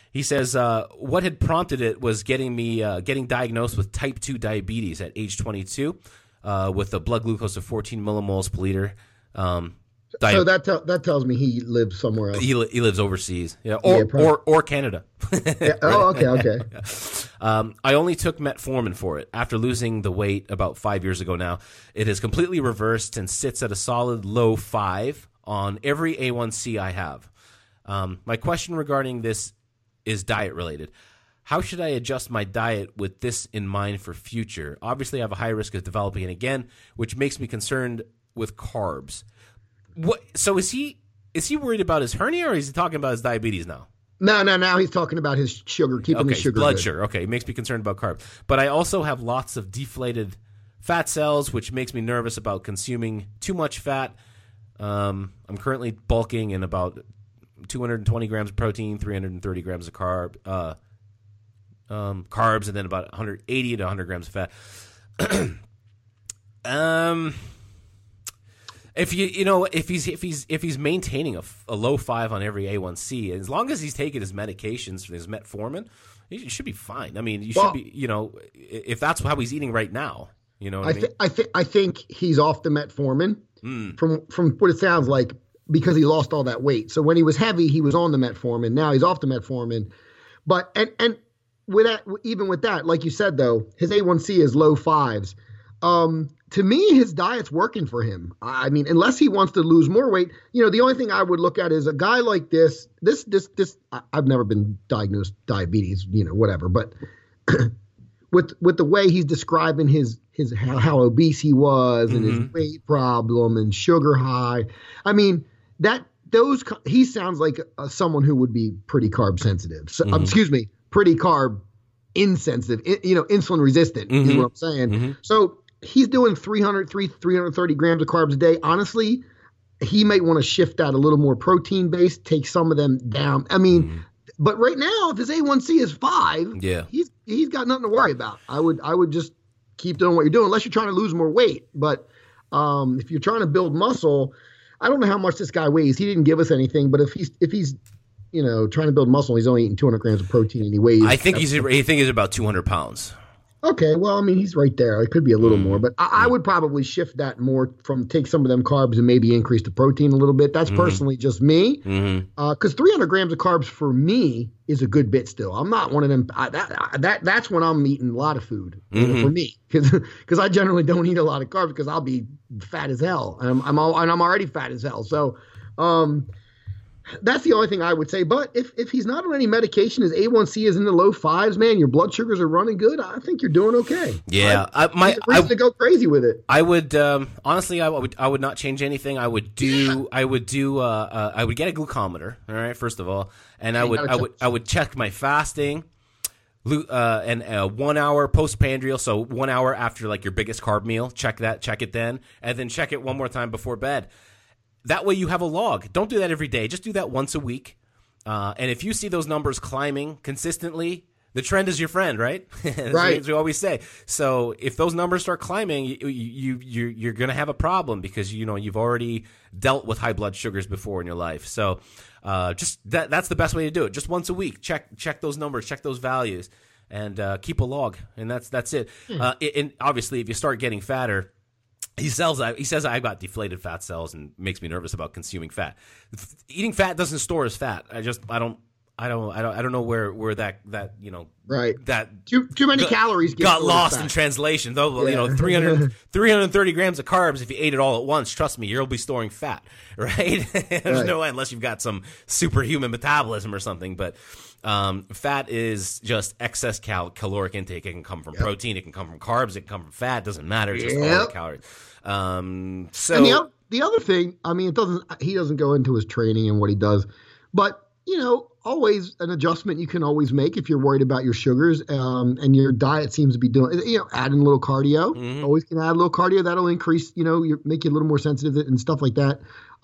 A: He says, what had prompted it was getting diagnosed with type 2 diabetes at age 22 with a blood glucose of 14 millimoles per liter.
D: So that tells me he lives somewhere else.
A: He lives overseas, or Canada.
D: Yeah. Oh, okay.
A: I only took metformin for it after losing the weight about 5 years ago now. It has completely reversed and sits at a solid low 5 on every A1C I have. My question regarding this is diet related. How should I adjust my diet with this in mind for future? Obviously, I have a high risk of developing it again, which makes me concerned with carbs. What? So is he worried about his hernia, or is he talking about his diabetes now?
D: No. Now he's talking about his sugar, keeping his sugar
A: blood
D: good.
A: sugar. Okay, it makes me concerned about carbs. But I also have lots of deflated fat cells, which makes me nervous about consuming too much fat. I'm currently bulking in about 220 grams of protein, 330 grams of carbs, and then about 180 to 100 grams of fat. If he's maintaining a low 5 on every A1C, as long as he's taking his medications for his metformin, he should be fine. I mean, should be, if that's how he's eating right now, you know what I mean?
D: I think he's off the metformin from what it sounds like, because he lost all that weight. So when he was heavy, he was on the metformin. Now he's off the metformin. But and with that, even with that, like you said though, his A1C is low 5s. To me, his diet's working for him. I mean, unless he wants to lose more weight, the only thing I would look at is a guy like this. I've never been diagnosed diabetes, whatever. But with the way he's describing his how obese he was and his weight problem and sugar high, I mean he sounds like someone who would be pretty carb sensitive. So, pretty carb insensitive. Insulin resistant is what I'm saying. So he's doing 330 grams of carbs a day. Honestly, he might want to shift that a little more protein based, take some of them down. I mean, but right now, if his A1C is 5, he's got nothing to worry about. I would just keep doing what you're doing, unless you're trying to lose more weight. But if you're trying to build muscle, I don't know how much this guy weighs. He didn't give us anything, but if he's trying to build muscle, he's only eating 200 grams of protein and he weighs.
A: I think he's about 200 pounds.
D: Okay, well, I mean, he's right there. It could be a little more, but I would probably shift that more from take some of them carbs and maybe increase the protein a little bit. That's personally just me, because 300 grams of carbs for me is a good bit still. I'm not one of them. That's when I'm eating a lot of food for me, because I generally don't eat a lot of carbs because I'll be fat as hell, and I'm already fat as hell. So, that's the only thing I would say. But if he's not on any medication, his A1C is in the low 5s, man, your blood sugars are running good, I think you're doing okay.
A: Yeah.
D: I to go crazy with it.
A: I would, honestly, I would not change anything. I would get a glucometer. All right. First of all. And I would check my fasting, and 1 hour postprandial. So 1 hour after like your biggest carb meal, check it then, and then check it one more time before bed. That way you have a log. Don't do that every day. Just do that once a week. And if you see those numbers climbing consistently, the trend is your friend, right? As we always say. So if those numbers start climbing, you're going to have a problem because you've already dealt with high blood sugars before in your life. So just that's the best way to do it. Just once a week, check those numbers, check those values, and keep a log. And that's it. And obviously, if you start getting fatter. He says I got deflated fat cells and makes me nervous about consuming fat. Eating fat doesn't store as fat. I don't know where that that
D: too many calories
A: got lost in translation. Though 330 grams of carbs, if you ate it all at once, trust me, you'll be storing fat, right? There's no way, unless you've got some superhuman metabolism or something. But fat is just excess caloric intake. It can come from protein, it can come from carbs, it can come from fat. It doesn't matter. It's just all the calories. So
D: and the other thing, I mean, he doesn't go into his training and what he does, but always an adjustment you can always make if you're worried about your sugars, and your diet seems to be doing, adding a little cardio. Always can add a little cardio. That'll increase, make you a little more sensitive and stuff like that.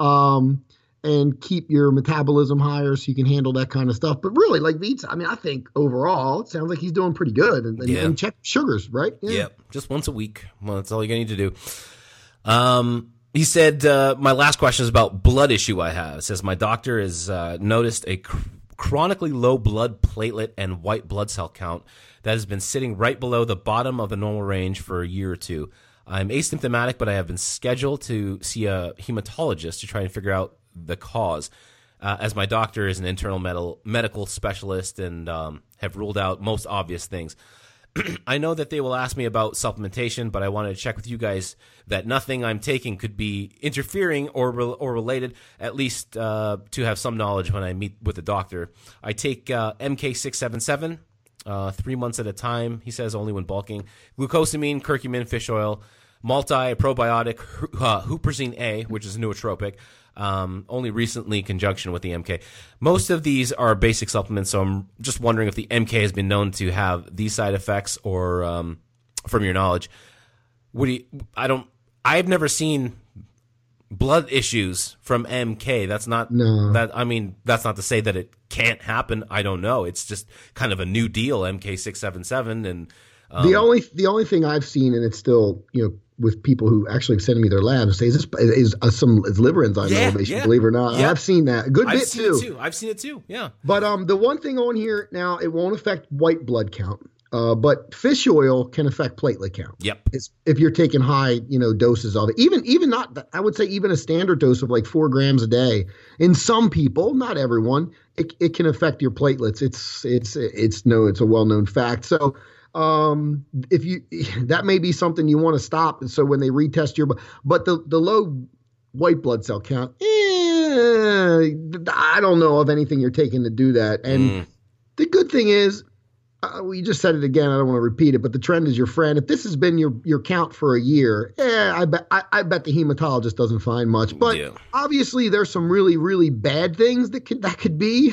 D: And keep your metabolism higher so you can handle that kind of stuff. But really, like Veets, I mean, I think overall it sounds like he's doing pretty good. And check sugars, right?
A: Yeah, just once a week. Well, that's all you're going to need to do. He said, my last question is about blood issue I have. It says, my doctor has noticed a chronically low blood platelet and white blood cell count that has been sitting right below the bottom of the normal range for a year or two. I'm asymptomatic, but I have been scheduled to see a hematologist to try and figure out the cause, as my doctor is an internal medical specialist and have ruled out most obvious things. I know that they will ask me about supplementation, but I wanted to check with you guys that nothing I'm taking could be interfering or related, at least to have some knowledge when I meet with the doctor. I take MK677 3 months at a time, he says, only when bulking. Glucosamine, curcumin, fish oil, multi-probiotic, huperzine A, which is a nootropic, only recently in conjunction with the MK. Most of these are basic supplements, so I'm just wondering if the MK has been known to have these side effects, or from your knowledge, I've never seen blood issues from MK. That's not that's not to say that it can't happen. I don't know. It's just kind of a new deal, MK677, and
D: the only thing I've seen, and it's still, with people who actually send me their labs, say, is liver enzyme elevation, believe it or not. Yeah. I've seen that. I've
A: seen it too. Yeah.
D: But the one thing on here now, it won't affect white blood count. But fish oil can affect platelet count.
A: Yep.
D: If you're taking high, doses of it, even not, I would say even a standard dose of like 4 grams a day. In some people, not everyone, it can affect your platelets. It's a well-known fact. So, that may be something you want to stop. And so when they retest but the low white blood cell count, I don't know of anything you're taking to do that. And the good thing is, we just said it again, I don't want to repeat it, but the trend is your friend. If this has been your count for a year, I bet the hematologist doesn't find much. But obviously there's some really, really bad things that could be.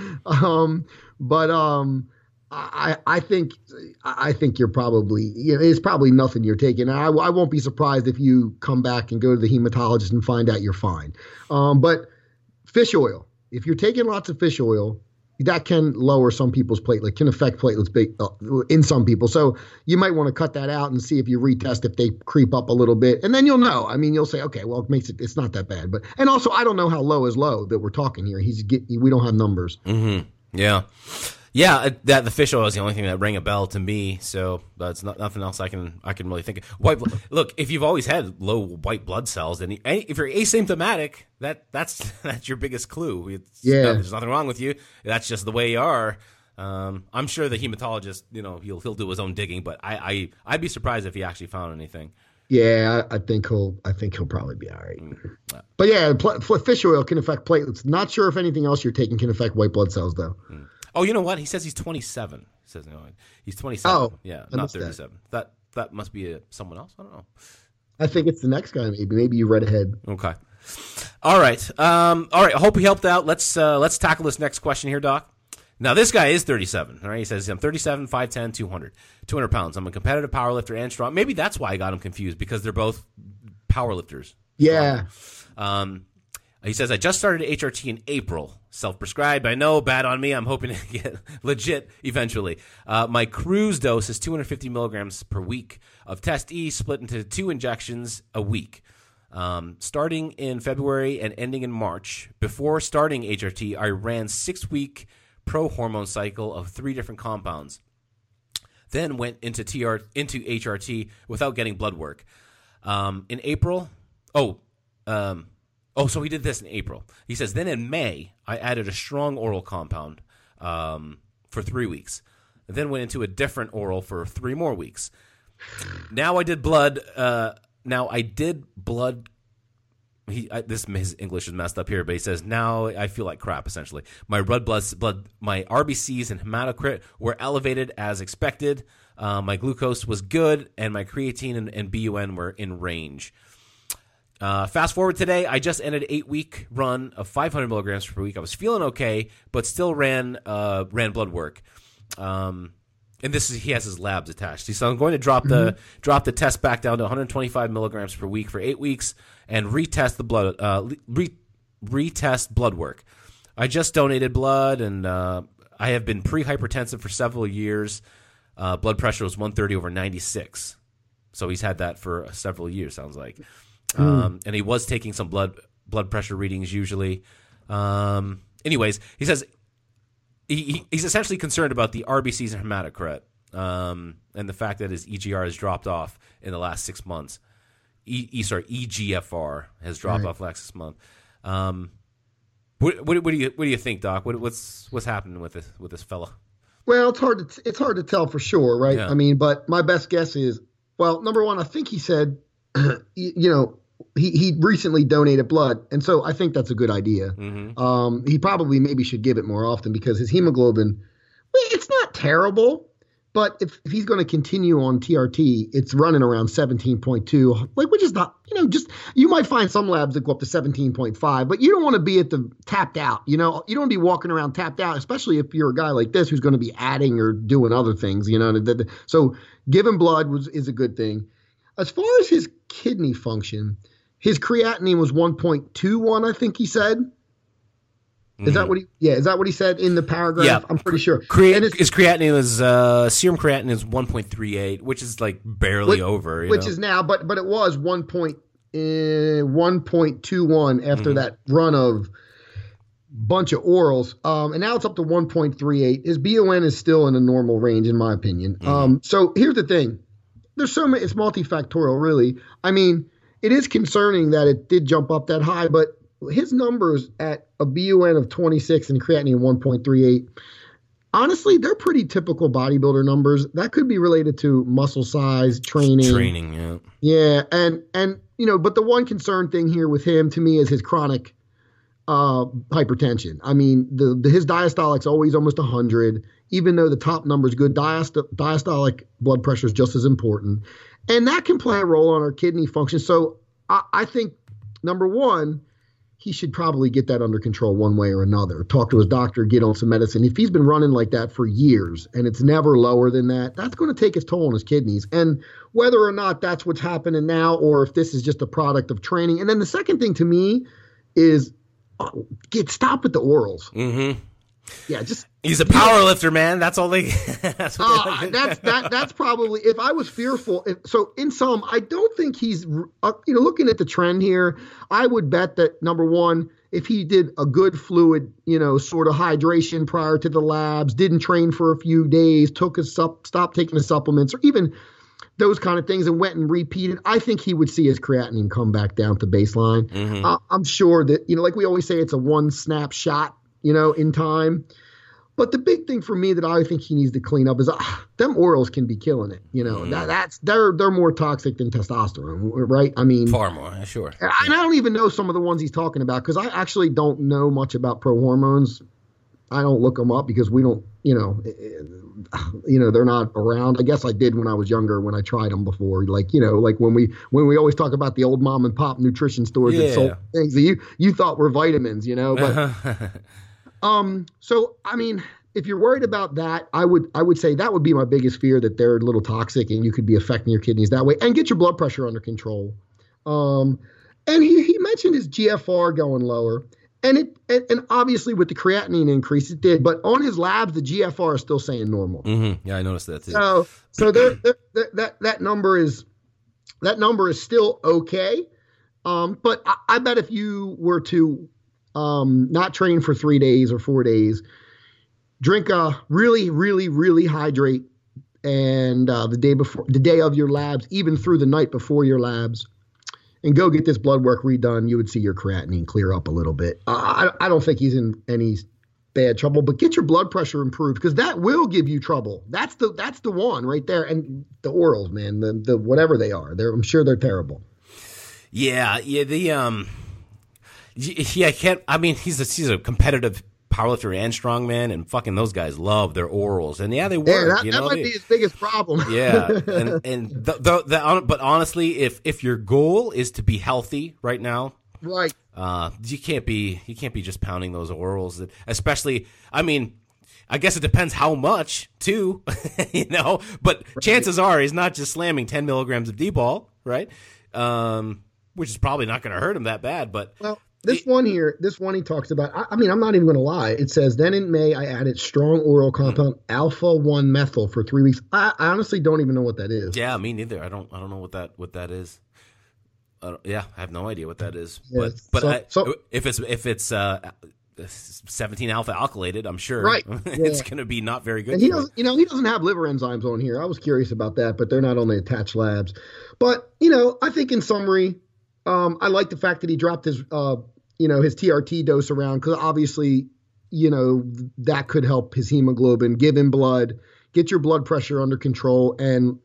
D: I think you're probably, it's probably nothing you're taking. I won't be surprised if you come back and go to the hematologist and find out you're fine. But fish oil, if you're taking lots of fish oil, that can lower some people's platelet, can affect platelets in some people. So you might want to cut that out and see if you retest if they creep up a little bit, and then you'll know. I mean, you'll say, okay, well, it's not that bad. And also, I don't know how low is low that we're talking here. We don't have numbers.
A: Mm-hmm. Yeah. Yeah, that the fish oil is the only thing that rang a bell to me. So that's nothing else I can really think of. Look, if you've always had low white blood cells, and if you're asymptomatic, that's your biggest clue. There's nothing wrong with you. That's just the way you are. I'm sure the hematologist, he'll do his own digging, but I'd be surprised if he actually found anything.
D: Yeah, I think he'll probably be all right. But yeah, fish oil can affect platelets. Not sure if anything else you're taking can affect white blood cells though.
A: Oh, you know what? He says he's 27. He says he's 27.
D: Oh,
A: yeah, not 37. That must be someone else. I don't know.
D: I think it's the next guy. Maybe you read ahead.
A: Okay. All right. I hope we helped out. Let's tackle this next question here, Doc. Now, this guy is 37. All right. He says, I'm 37, 5'10", 200 pounds. I'm a competitive powerlifter and strong. Maybe that's why I got him confused, because they're both powerlifters.
D: Yeah.
A: He says, I just started HRT in April. Self-prescribed. I know, bad on me. I'm hoping to get legit eventually. My cruise dose is 250 milligrams per week of Test E, split into 2 injections a week. Starting in February and ending in March. Before starting HRT, I ran 6-week pro-hormone cycle of 3 different compounds. Then went into HRT without getting blood work. In April, so he did this in April. He says, then in May, I added a strong oral compound for 3 weeks. And then went into a different oral for 3 more weeks. Now I did blood. His English is messed up here, but he says, now I feel like crap, essentially. My my RBCs and hematocrit were elevated as expected. My glucose was good, and my creatine and BUN were in range. Fast forward today, I just ended an 8-week run of 500 milligrams per week. I was feeling okay, but still ran blood work. And he has his labs attached. So I'm going to drop the test back down to 125 milligrams per week for 8 weeks and retest the blood retest blood work. I just donated blood, and I have been pre-hypertensive for several years. Blood pressure was 130/96. So he's had that for several years, sounds like. And he was taking some blood pressure readings usually. Anyways, he says, he's essentially concerned about the RBCs and hematocrit, and the fact that his EGR has dropped off in the last 6 months. EGFR has dropped off last 6 months. What do you think, Doc? What's happening with this fella?
D: Well, it's hard to tell for sure, right?
A: Yeah.
D: I mean, but my best guess is, well, number one, I think he said, he recently donated blood, and so I think that's a good idea.
A: Mm-hmm.
D: He probably maybe should give it more often because his hemoglobin, it's not terrible, but if he's going to continue on TRT, it's running around 17.2, which is not, just, you might find some labs that go up to 17.5, but you don't want to be at the tapped out, you don't want to be walking around tapped out, especially if you're a guy like this who's going to be adding or doing other things, so giving blood is a good thing. As far as his kidney function, his creatinine was 1.21, I think he said. Is that what he said in the paragraph?
A: Yeah,
D: I'm pretty sure.
A: His creatinine was serum creatinine is 1.38, which is like barely over.
D: Which is now, but it was 1.21 after that run of bunch of orals, and now it's up to 1.38. His BON is still in a normal range, in my opinion. So here's the thing: there's so many. It's multifactorial, really. I mean, it is concerning that it did jump up that high, but his numbers at a BUN of 26 and creatinine 1.38, honestly, they're pretty typical bodybuilder numbers. That could be related to muscle size, training.
A: Yeah.
D: Yeah, and but the one concern thing here with him to me is his chronic hypertension. I mean, his diastolic's always almost 100, even though the top number is good. Diastolic blood pressure is just as important, and that can play a role on our kidney function. So I think number one, he should probably get that under control one way or another. Talk to his doctor, get on some medicine. If he's been running like that for years and it's never lower than that, that's going to take its toll on his kidneys. And whether or not that's what's happening now or if this is just a product of training. And then the second thing to me is stop with the orals.
A: Mm-hmm.
D: Yeah,
A: he's a power lifter, man. That's all they.
D: That's probably, if I was fearful. So in sum, I don't think he's. Looking at the trend here, I would bet that number one, if he did a good fluid, sort of hydration prior to the labs, didn't train for a few days, stopped taking the supplements, or even those kind of things, and went and repeated, I think he would see his creatinine come back down to baseline. Mm-hmm. I'm sure that like we always say, it's a one snapshot. In time. But the big thing for me that I think he needs to clean up is them orals can be killing it. They're more toxic than testosterone, right? I mean,
A: far more, sure.
D: And I don't even know some of the ones he's talking about because I actually don't know much about pro hormones. I don't look them up because we don't, they're not around. I guess I did when I was younger when I tried them before. Like when we always talk about the old mom and pop nutrition stores that sold things that you thought were vitamins, but. So, I mean, if you're worried about that, I would say that would be my biggest fear, that they're a little toxic and you could be affecting your kidneys that way, and get your blood pressure under control. And he mentioned his GFR going lower, and obviously with the creatinine increase it did, but on his labs, the GFR is still saying normal.
A: Mm-hmm. Yeah, I noticed that too.
D: So that number is still okay. But I bet if you were to, not train for 3 days or 4 days, drink really, really, really hydrate, and the day of your labs, even through the night before your labs, and go get this blood work redone, you would see your creatinine clear up a little bit. I don't think he's in any bad trouble, but get your blood pressure improved because that will give you trouble. That's the one right there. And the orals, man, the whatever they are, I'm sure they're terrible.
A: Yeah. I can't. I mean, he's a competitive powerlifter and strongman, and fucking those guys love their orals, and they work.
D: Yeah, that might be his biggest problem.
A: Yeah, but honestly, if your goal is to be healthy right now,
D: right,
A: you can't be just pounding those orals. Especially, I mean, I guess it depends how much too, But right. Chances are he's not just slamming 10 milligrams of D-ball, right? Which is probably not going to hurt him that bad, but.
D: Well, this one he talks about, I mean, I'm not even going to lie. It says, then in May, I added strong oral compound alpha-1 methyl for 3 weeks. I honestly don't even know what that is.
A: Yeah, me neither. I don't know what that is. I have no idea what that is.
D: Yeah,
A: but if it's 17 alpha alkylated, I'm sure.
D: Right.
A: It's going to be not very good.
D: And he doesn't, he doesn't have liver enzymes on here. I was curious about that, but they're not on the attached labs. But, I think in summary, I like the fact that he dropped his, his TRT dose around, because obviously, that could help his hemoglobin, give him blood, get your blood pressure under control. And,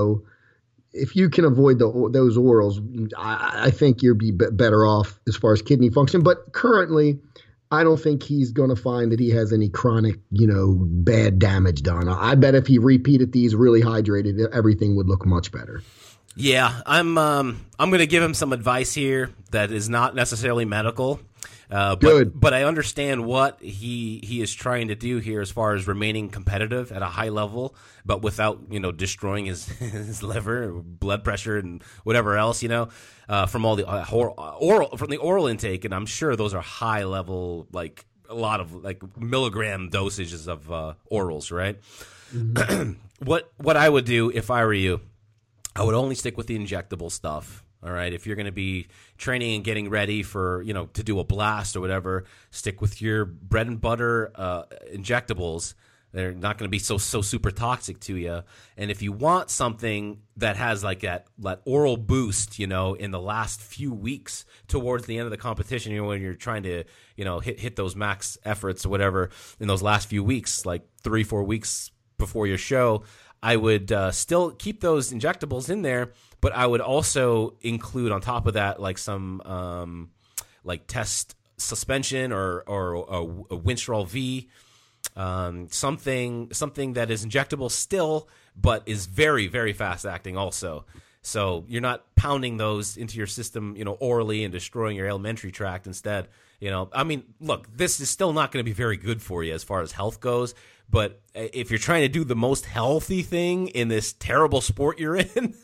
D: if you can avoid those orals, I think you'd be better off as far as kidney function. But currently, I don't think he's going to find that he has any chronic, bad damage done. I bet if he repeated these really hydrated, everything would look much better.
A: Yeah, I'm going to give him some advice here that is not necessarily medical.
D: Good.
A: But I understand what he is trying to do here as far as remaining competitive at a high level, but without, destroying his liver, blood pressure, and whatever else, from all the oral intake. And I'm sure those are high level, like a lot of like milligram dosages of orals, right? Mm-hmm. What I would do if I were you, I would only stick with the injectable stuff. All right, if you're going to be training and getting ready for, to do a blast or whatever, stick with your bread and butter injectables. They're not going to be so super toxic to you. And if you want something that has like that oral boost, in the last few weeks towards the end of the competition, when you're trying to, hit those max efforts or whatever in those last few weeks, like 3-4 weeks before your show, I would still keep those injectables in there. But I would also include on top of that like some like test suspension or a Winstrol V, something that is injectable still, but is very, very fast acting also. So you're not pounding those into your system, orally and destroying your alimentary tract instead. Look, this is still not going to be very good for you as far as health goes. But if you're trying to do the most healthy thing in this terrible sport you're in,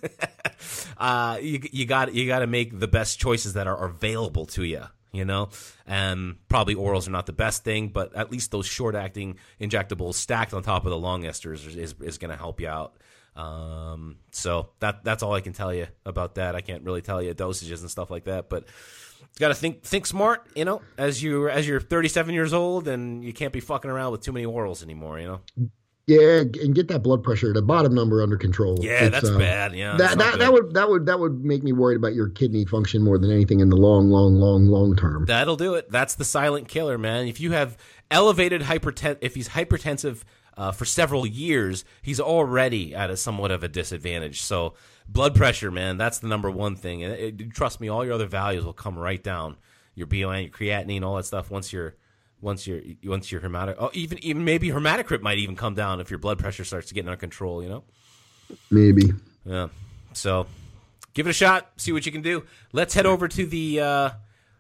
A: you got to make the best choices that are available to you. And probably orals are not the best thing, but at least those short-acting injectables stacked on top of the long esters is going to help you out. So that's all I can tell you about that. I can't really tell you dosages and stuff like that, but you got to think smart, as you're 37 years old and you can't be fucking around with too many orals anymore,
D: Yeah, and get that blood pressure, the bottom number under control.
A: Yeah, that's bad. Yeah,
D: that would make me worried about your kidney function more than anything in the long term.
A: That'll do it. That's the silent killer, man. If you have elevated if he's hypertensive for several years, he's already at somewhat of a disadvantage. So blood pressure, man, that's the number one thing. And trust me, all your other values will come right down. Your BON, your creatinine, all that stuff. Once your hematocrit, even maybe hematocrit might even come down if your blood pressure starts to get under control.
D: Maybe.
A: Yeah. So give it a shot. See what you can do. Let's head over to the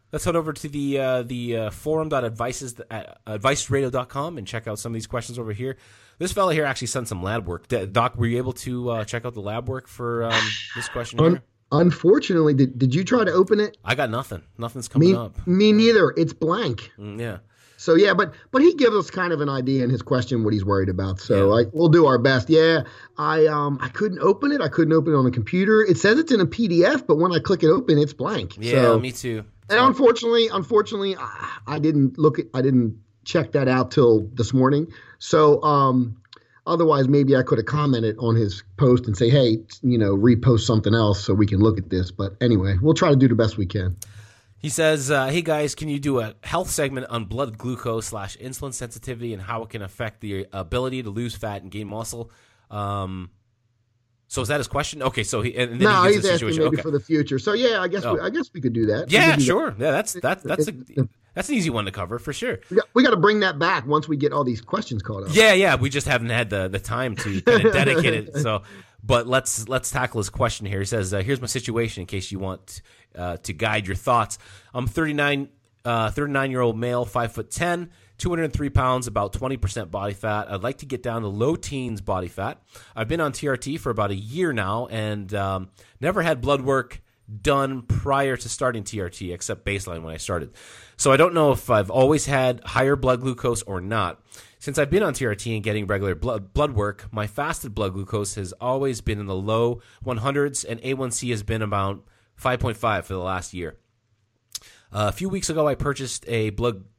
A: forum.adviceradio.com and check out some of these questions over here. This fella here actually sent some lab work. Doc, were you able to check out the lab work for this question here?
D: Unfortunately, did you try to open it?
A: I got nothing. Nothing's coming up.
D: Me neither. It's blank.
A: Yeah.
D: So yeah, but he gives us kind of an idea in his question what he's worried about. So we'll do our best. Yeah, I couldn't open it. I couldn't open it on the computer. It says it's in a PDF, but when I click it open, it's blank.
A: Yeah,
D: so,
A: me too.
D: And unfortunately, I didn't check that out till this morning. So otherwise, maybe I could have commented on his post and say, hey, repost something else so we can look at this. But anyway, we'll try to do the best we can.
A: He says, hey, guys, can you do a health segment on blood glucose / insulin sensitivity and how it can affect the ability to lose fat and gain muscle? So is that his question? Okay, so he's
D: asking maybe for the future. So yeah, I guess we could do that.
A: Yeah, sure. Yeah, that's an easy one to cover for sure.
D: We got to bring that back once we get all these questions caught up.
A: Yeah, we just haven't had the time to kind of dedicate it. So, but let's tackle his question here. He says, here's my situation in case you want to guide your thoughts. I'm 39-year-old male, 5'10", 203 pounds, about 20% body fat. I'd like to get down to low teens body fat. I've been on TRT for about a year now and never had blood work done prior to starting TRT, except baseline when I started. So I don't know if I've always had higher blood glucose or not. Since I've been on TRT and getting regular blood work, my fasted blood glucose has always been in the low 100s, and A1C has been about 5.5 for the last year. A few weeks ago, I purchased a blood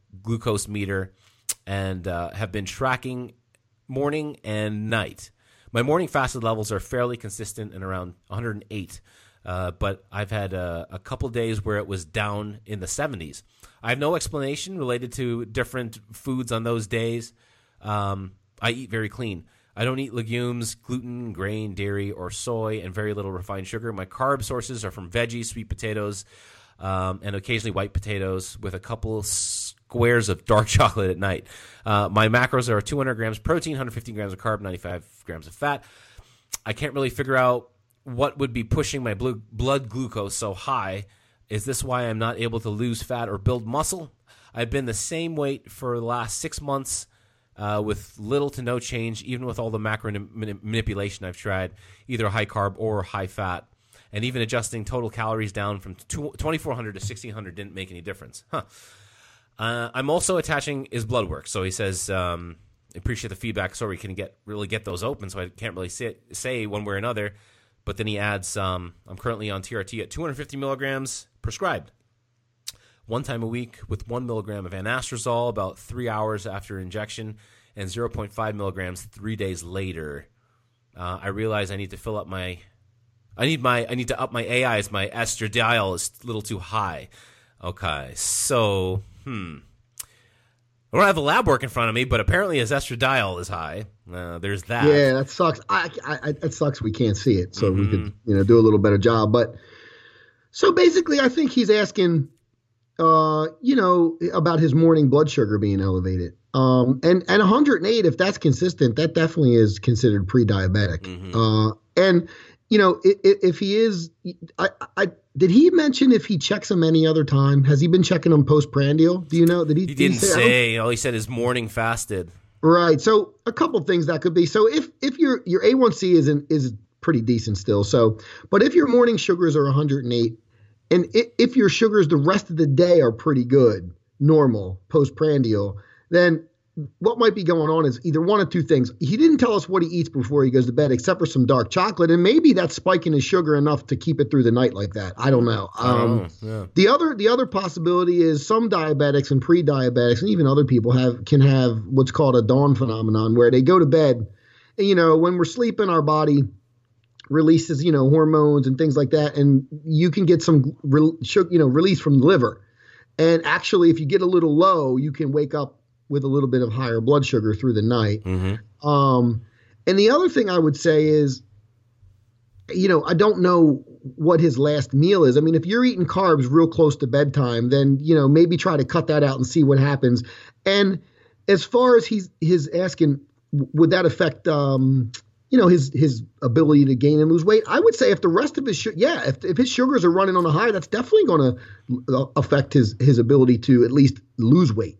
A: glucose meter and have been tracking morning and night. My morning fasted levels are fairly consistent and around 108, but I've had a couple days where it was down in the 70s. I have no explanation related to different foods on those days. I eat very clean. I don't eat legumes, gluten, grain, dairy, or soy, and very little refined sugar. My carb sources are from veggies, sweet potatoes, and occasionally white potatoes with a couple squares of dark chocolate at night. My macros are 200 grams protein, 150 grams of carb, 95 grams of fat. I can't really figure out what would be pushing my blood glucose so high. Is this why I'm not able to lose fat or build muscle? I've been the same weight for the last 6 months with little to no change, even with all the macro manipulation I've tried, either high carb or high fat. And even adjusting total calories down from 2,400 to 1,600 didn't make any difference. I'm also attaching his blood work. So he says, appreciate the feedback. Sorry, we can really get those open, so I can't really say one way or another. But then he adds, I'm currently on TRT at 250 milligrams prescribed. 1 time a week with 1 milligram of anastrozole about 3 hours after injection and 0.5 milligrams 3 days later. I realize I need to fill up I need to up my AI as my estradiol is a little too high. Okay, so, I don't have a lab work in front of me, but apparently his estradiol is high. There's that.
D: Yeah, that sucks. It sucks we can't see it, so we could do a little better job. But so basically, I think he's asking, about his morning blood sugar being elevated. And 108, if that's consistent, that definitely is considered pre-diabetic. And if he is, did he mention if he checks him any other time? Has he been checking him postprandial? Do you know?
A: He didn't say. All he said is morning fasted.
D: Right. So a couple things that could be. So if your A1C is pretty decent still. So, but if your morning sugars are 108, and if your sugars the rest of the day are pretty good, normal, postprandial, then what might be going on is either one of two things. He didn't tell us what he eats before he goes to bed, except for some dark chocolate, and maybe that's spiking his sugar enough to keep it through the night like that. I don't know. The other possibility is some diabetics and pre-diabetics, and even other people can have what's called a dawn phenomenon, where they go to bed, and when we're sleeping, our body releases hormones and things like that, and you can get some release from the liver. And actually, if you get a little low, you can wake up with a little bit of higher blood sugar through the night. And the other thing I would say is, I don't know what his last meal is. I mean, if you're eating carbs real close to bedtime, then, maybe try to cut that out and see what happens. And as far as he's asking, would that affect, his ability to gain and lose weight? I would say if the rest of his if his sugars are running on a high, that's definitely going to affect his ability to at least lose weight,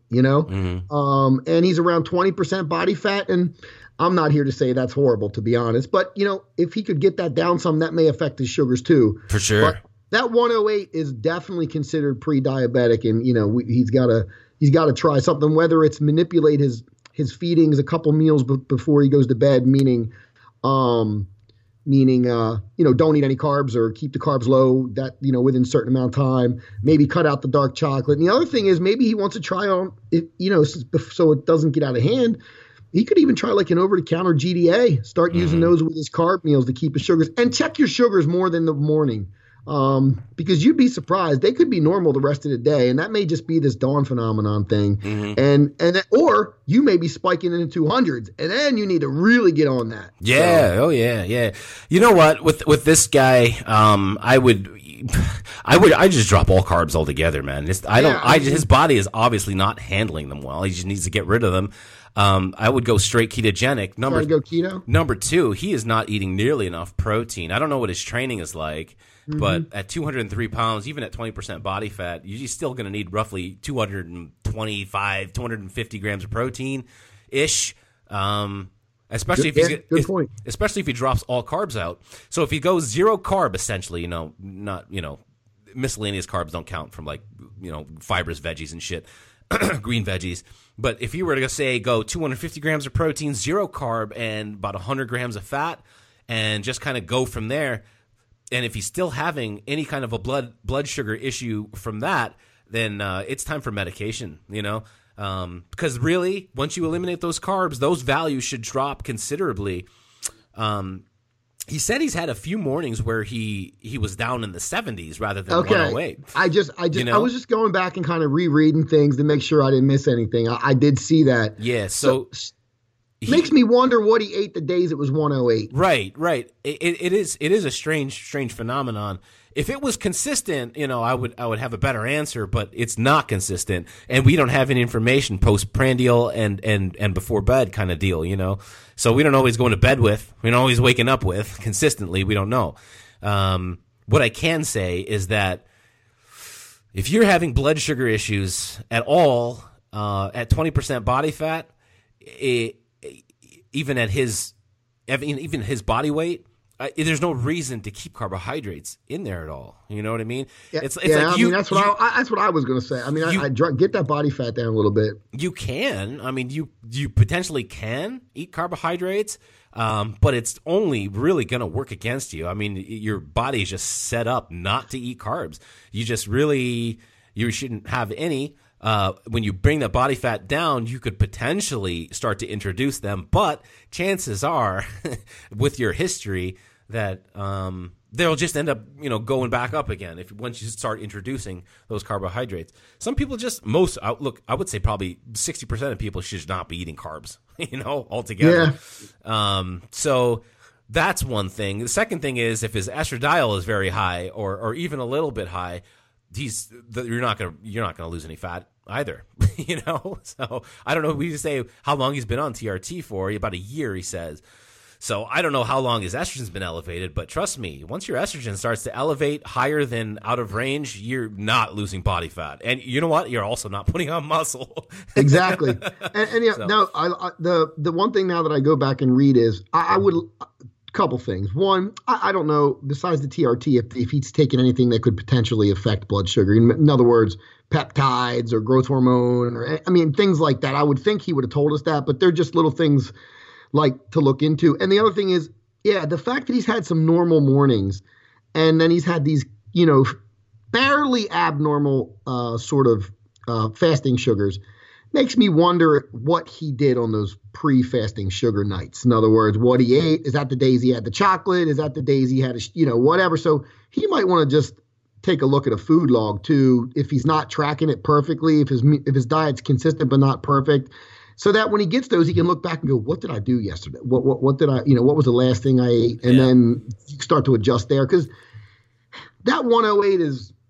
D: and he's around 20% body fat. And I'm not here to say that's horrible, to be honest, but if he could get that down some, that may affect his sugars too.
A: For sure.
D: But that 108 is definitely considered pre-diabetic, and he's got to try something, whether it's manipulate his feedings a couple meals before he goes to bed, meaning don't eat any carbs or keep the carbs low, that, within a certain amount of time, maybe cut out the dark chocolate. And the other thing is maybe he wants to try on it, so it doesn't get out of hand. He could even try like an over-the-counter GDA, start using those with his carb meals to keep his sugars, and check your sugars more than the morning. Because you'd be surprised. They could be normal the rest of the day, and that may just be this dawn phenomenon thing. Or you may be spiking into 200s, and then you need to really get on that.
A: Yeah. So. Oh yeah. You know what? With this guy, I just drop all carbs altogether, man. His body is obviously not handling them well. He just needs to get rid of them. I would go straight ketogenic.
D: Go keto?
A: Number 2, he is not eating nearly enough protein. I don't know what his training is like, but at 203 pounds, even at 20% body fat, you're still going to need roughly 225, 250 grams of protein-ish. Especially if he drops all carbs out. So if he goes zero carb, essentially, miscellaneous carbs don't count from fibers, veggies and shit, green veggies. But if you were to go 250 grams of protein, zero carb, and about 100 grams of fat, and just kind of go from there, and if he's still having any kind of a blood sugar issue from that, then it's time for medication, because really, once you eliminate those carbs, those values should drop considerably. He said he's had a few mornings where he was down in the 70s rather than 108.
D: I was just going back and kind of rereading things to make sure I didn't miss anything. I did see that.
A: Yeah, so
D: makes me wonder what he ate the days it was 108.
A: Right. It is a strange phenomenon. If it was consistent, I would have a better answer, but it's not consistent, and we don't have any information post-prandial and before bed kind of deal, So we don't know what he's going to bed with. We don't know what he's waking up with consistently. We don't know. What I can say is that if you're having blood sugar issues at all, at 20% body fat, even his body weight, there's no reason to keep carbohydrates in there at all. You know what I mean?
D: Yeah, that's what I was going to say. I mean, I get that body fat down a little bit.
A: You can. I mean, you potentially can eat carbohydrates, but it's only really going to work against you. I mean, your body is just set up not to eat carbs. You shouldn't have any. When you bring that body fat down, you could potentially start to introduce them, but chances are, with your history, that they'll just end up, going back up again once you start introducing those carbohydrates. Some people I would say probably 60% of people should not be eating carbs, altogether. Yeah. So that's one thing. The second thing is if his estradiol is very high or even a little bit high, you're not gonna lose any fat either, So I don't know. We just say how long he's been on TRT for. About a year, he says. So I don't know how long his estrogen's been elevated, but trust me, once your estrogen starts to elevate higher than out of range, you're not losing body fat, and you know what? You're also not putting on muscle.
D: Exactly. And yeah, so. Now the one thing now that I go back and read is I would. Couple things. One, I don't know, besides the TRT, if he's taken anything that could potentially affect blood sugar. In other words, peptides or growth hormone, things like that. I would think he would have told us that, but they're just little things like to look into. And the other thing is, the fact that he's had some normal mornings and then he's had these, barely abnormal fasting sugars makes me wonder what he did on those pre-fasting sugar nights. In other words, what he ate. Is that the days he had the chocolate? Is that the days he had, whatever? So he might want to just take a look at a food log too, if he's not tracking it perfectly, if his diet's consistent but not perfect, so that when he gets those, he can look back and go, what did I do yesterday? What did I, what was the last thing I ate? And then you start to adjust there, because that 108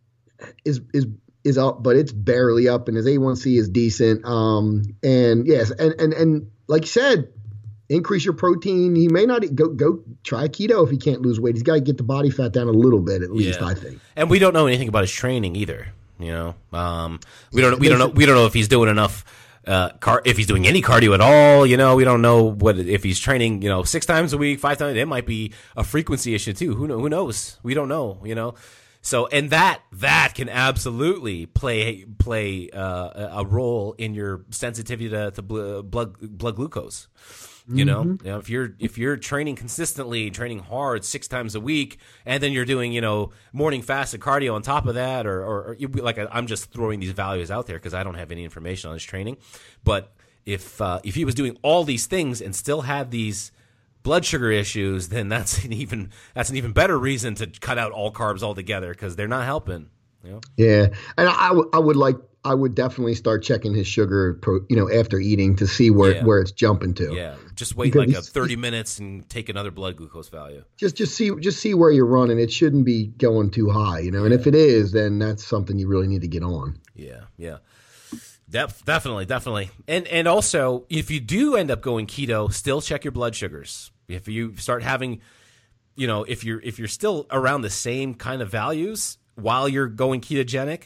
D: is up, but it's barely up, and his A1C is decent. And yes, and like you said, increase your protein. He may not go try keto if he can't lose weight. He's got to get the body fat down a little bit at least, I think.
A: And we don't know anything about his training either. We don't know if he's doing enough. If he's doing any cardio at all, we don't know if he's training, 6 times a week, 5 times. It might be a frequency issue too. Who knows? We don't know. So, and that can absolutely play a role in your sensitivity to blood glucose. If you're training consistently, training hard 6 times a week, and then you're doing morning fasted cardio on top of that, or I'm just throwing these values out there because I don't have any information on his training. But if he was doing all these things and still had these blood sugar issues, then that's an even better reason to cut out all carbs altogether, because they're not helping.
D: Yeah, and I would definitely start checking his sugar, after eating to see where it's jumping to.
A: Yeah, just wait like 30 minutes and take another blood glucose value.
D: Just see where you're running. It shouldn't be going too high, And if it is, then that's something you really need to get on.
A: Yeah. Definitely. And also, if you do end up going keto, still check your blood sugars. If you start having, if you're still around the same kind of values while you're going ketogenic,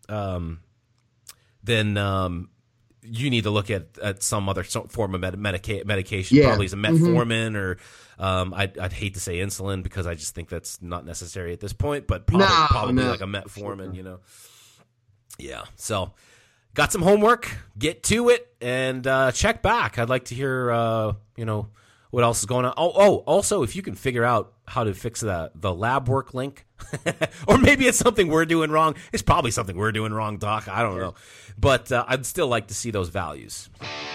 A: then you need to look at some other form of medication.
D: Yeah.
A: Probably some metformin or I'd hate to say insulin, because I just think that's not necessary at this point, but probably like a metformin, Yeah. So got some homework, get to it, and check back. I'd like to hear, what else is going on. Also, if you can figure out how to fix the lab work link, or maybe it's something we're doing wrong. It's probably something we're doing wrong, Doc. I don't know. But I'd still like to see those values.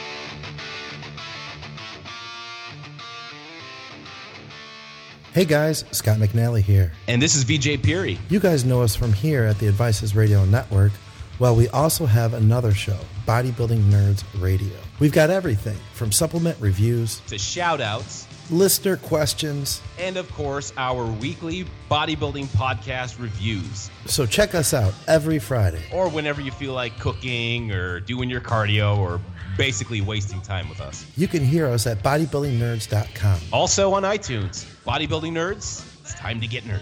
E: Hey guys, Scott McNally here.
F: And this is VJ Peary.
E: You guys know us from here at the Advices Radio Network. Well, we also have another show, Bodybuilding Nerds Radio. We've got everything from supplement reviews
F: to shout-outs,
E: listener questions,
F: and of course, our weekly bodybuilding podcast reviews.
E: So check us out every Friday.
F: Or whenever you feel like cooking or doing your cardio or basically wasting time with us.
E: You can hear us at bodybuildingnerds.com.
F: Also on iTunes. Bodybuilding Nerds, it's time to get nerdy.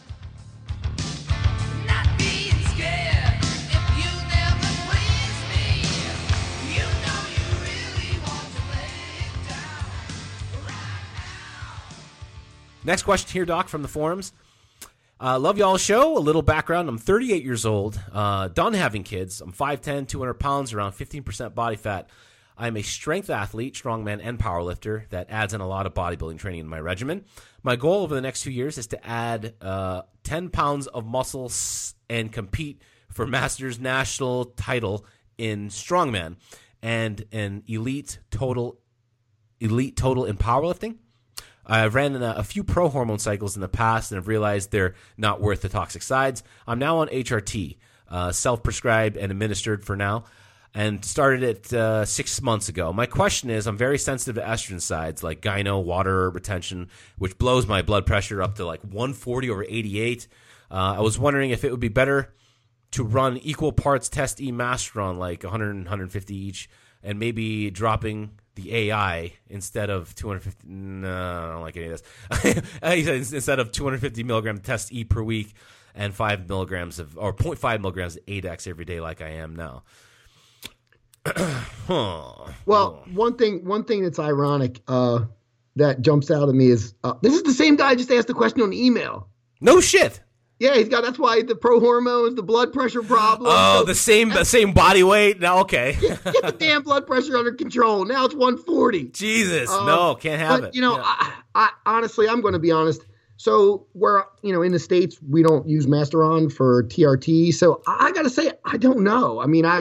A: Next question here, Doc, from the forums. Love y'all's show. A little background. I'm 38 years old, done having kids. I'm 5'10", 200 pounds, around 15% body fat. I'm a strength athlete, strongman, and powerlifter that adds in a lot of bodybuilding training in my regimen. My goal over the next 2 years is to add 10 pounds of muscle and compete for Masters National title in strongman and an elite total in powerlifting. I've ran a few pro hormone cycles in the past and have realized they're not worth the toxic sides. I'm now on HRT, self-prescribed and administered for now, and started it 6 months ago. My question is, I'm very sensitive to estrogen sides like gyno, water retention, which blows my blood pressure up to like 140/88. I was wondering if it would be better to run equal parts Test E Masteron, like 100 and 150 each, and maybe dropping the AI instead of 250. No, I don't like any of this. Instead of 250 milligram Test E per week and 5 milligrams of, or 0.5 milligrams of ADEX every day, like I am now.
D: Well, one thing that's ironic that jumps out at me is this is the same guy just asked the question on email.
A: No shit.
D: Yeah, he's got. That's why the pro hormones, the blood pressure problem.
A: Oh, the same body weight. No, okay.
D: Get the damn blood pressure under control. Now it's 140.
A: Jesus, no, can't have it.
D: You know, yeah. I honestly, I'm going to be honest. So we're, in the States, we don't use Masteron for TRT. So I got to say, I don't know. I mean, I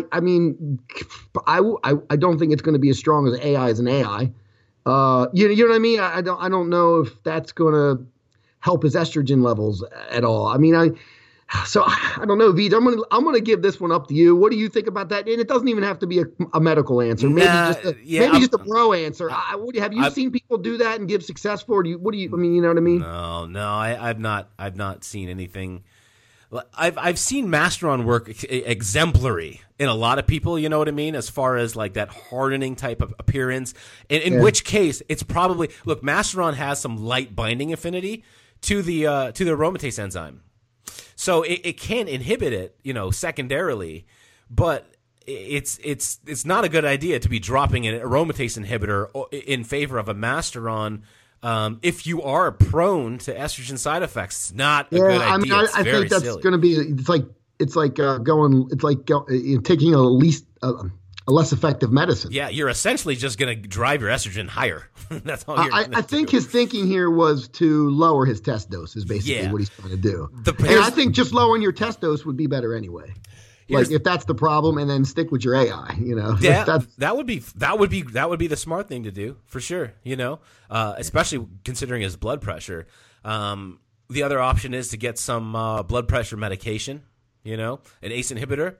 D: don't think it's going to be as strong as AI as an AI. You know what I mean? I don't know if that's going to help his estrogen levels at all. I mean, I don't know, Vij. I'm gonna give this one up to you. What do you think about that? And it doesn't even have to be a medical answer. Maybe just a bro answer. Have you seen people do that and give successful? Or what do you? I mean, you know what I mean?
A: No, I've not seen anything. I've seen Masteron work exemplary in a lot of people, you know what I mean, as far as like that hardening type of appearance. In which case, it's probably, look, Masteron has some light binding affinity to the aromatase enzyme, so it can inhibit it, secondarily, but it's not a good idea to be dropping an aromatase inhibitor in favor of a Masteron. If you are prone to estrogen side effects, it's not a good idea. I mean, I think that's going to be. It's like taking a less effective medicine. Yeah, you're essentially just going to drive your estrogen higher. That's all.
D: I think his thinking here was to lower his test dose. Is basically what he's trying to do. And I think just lowering your test dose would be better anyway. Like if that's the problem, and then stick with your AI,
A: Yeah, that would be the smart thing to do for sure. Especially considering his blood pressure. The other option is to get some blood pressure medication. An ACE inhibitor,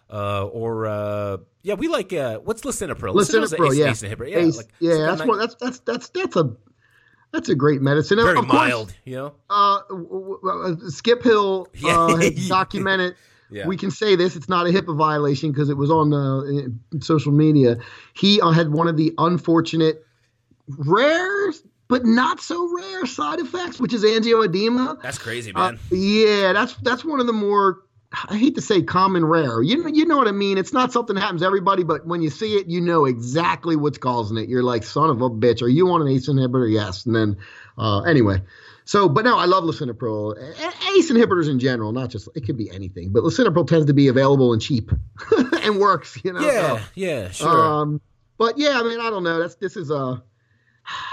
A: we like what's lisinopril?
D: Lisinopril,
A: ACE inhibitor.
D: That's a great medicine.
A: Very
D: of
A: mild,
D: course, Skip Hill has documented. Yeah. We can say this. It's not a HIPAA violation because it was on social media. He had one of the unfortunate, rare but not so rare side effects, which is angioedema.
A: That's crazy, man.
D: That's one of the more, I hate to say common rare. You know what I mean? It's not something that happens to everybody, but when you see it, you know exactly what's causing it. You're like, son of a bitch. Are you on an ACE inhibitor? Yes. And then anyway. So, but no, I love lisinopril. ACE inhibitors in general, not just, it could be anything, but lisinopril tends to be available and cheap and works,
A: Yeah, sure.
D: But yeah, I mean, I don't know.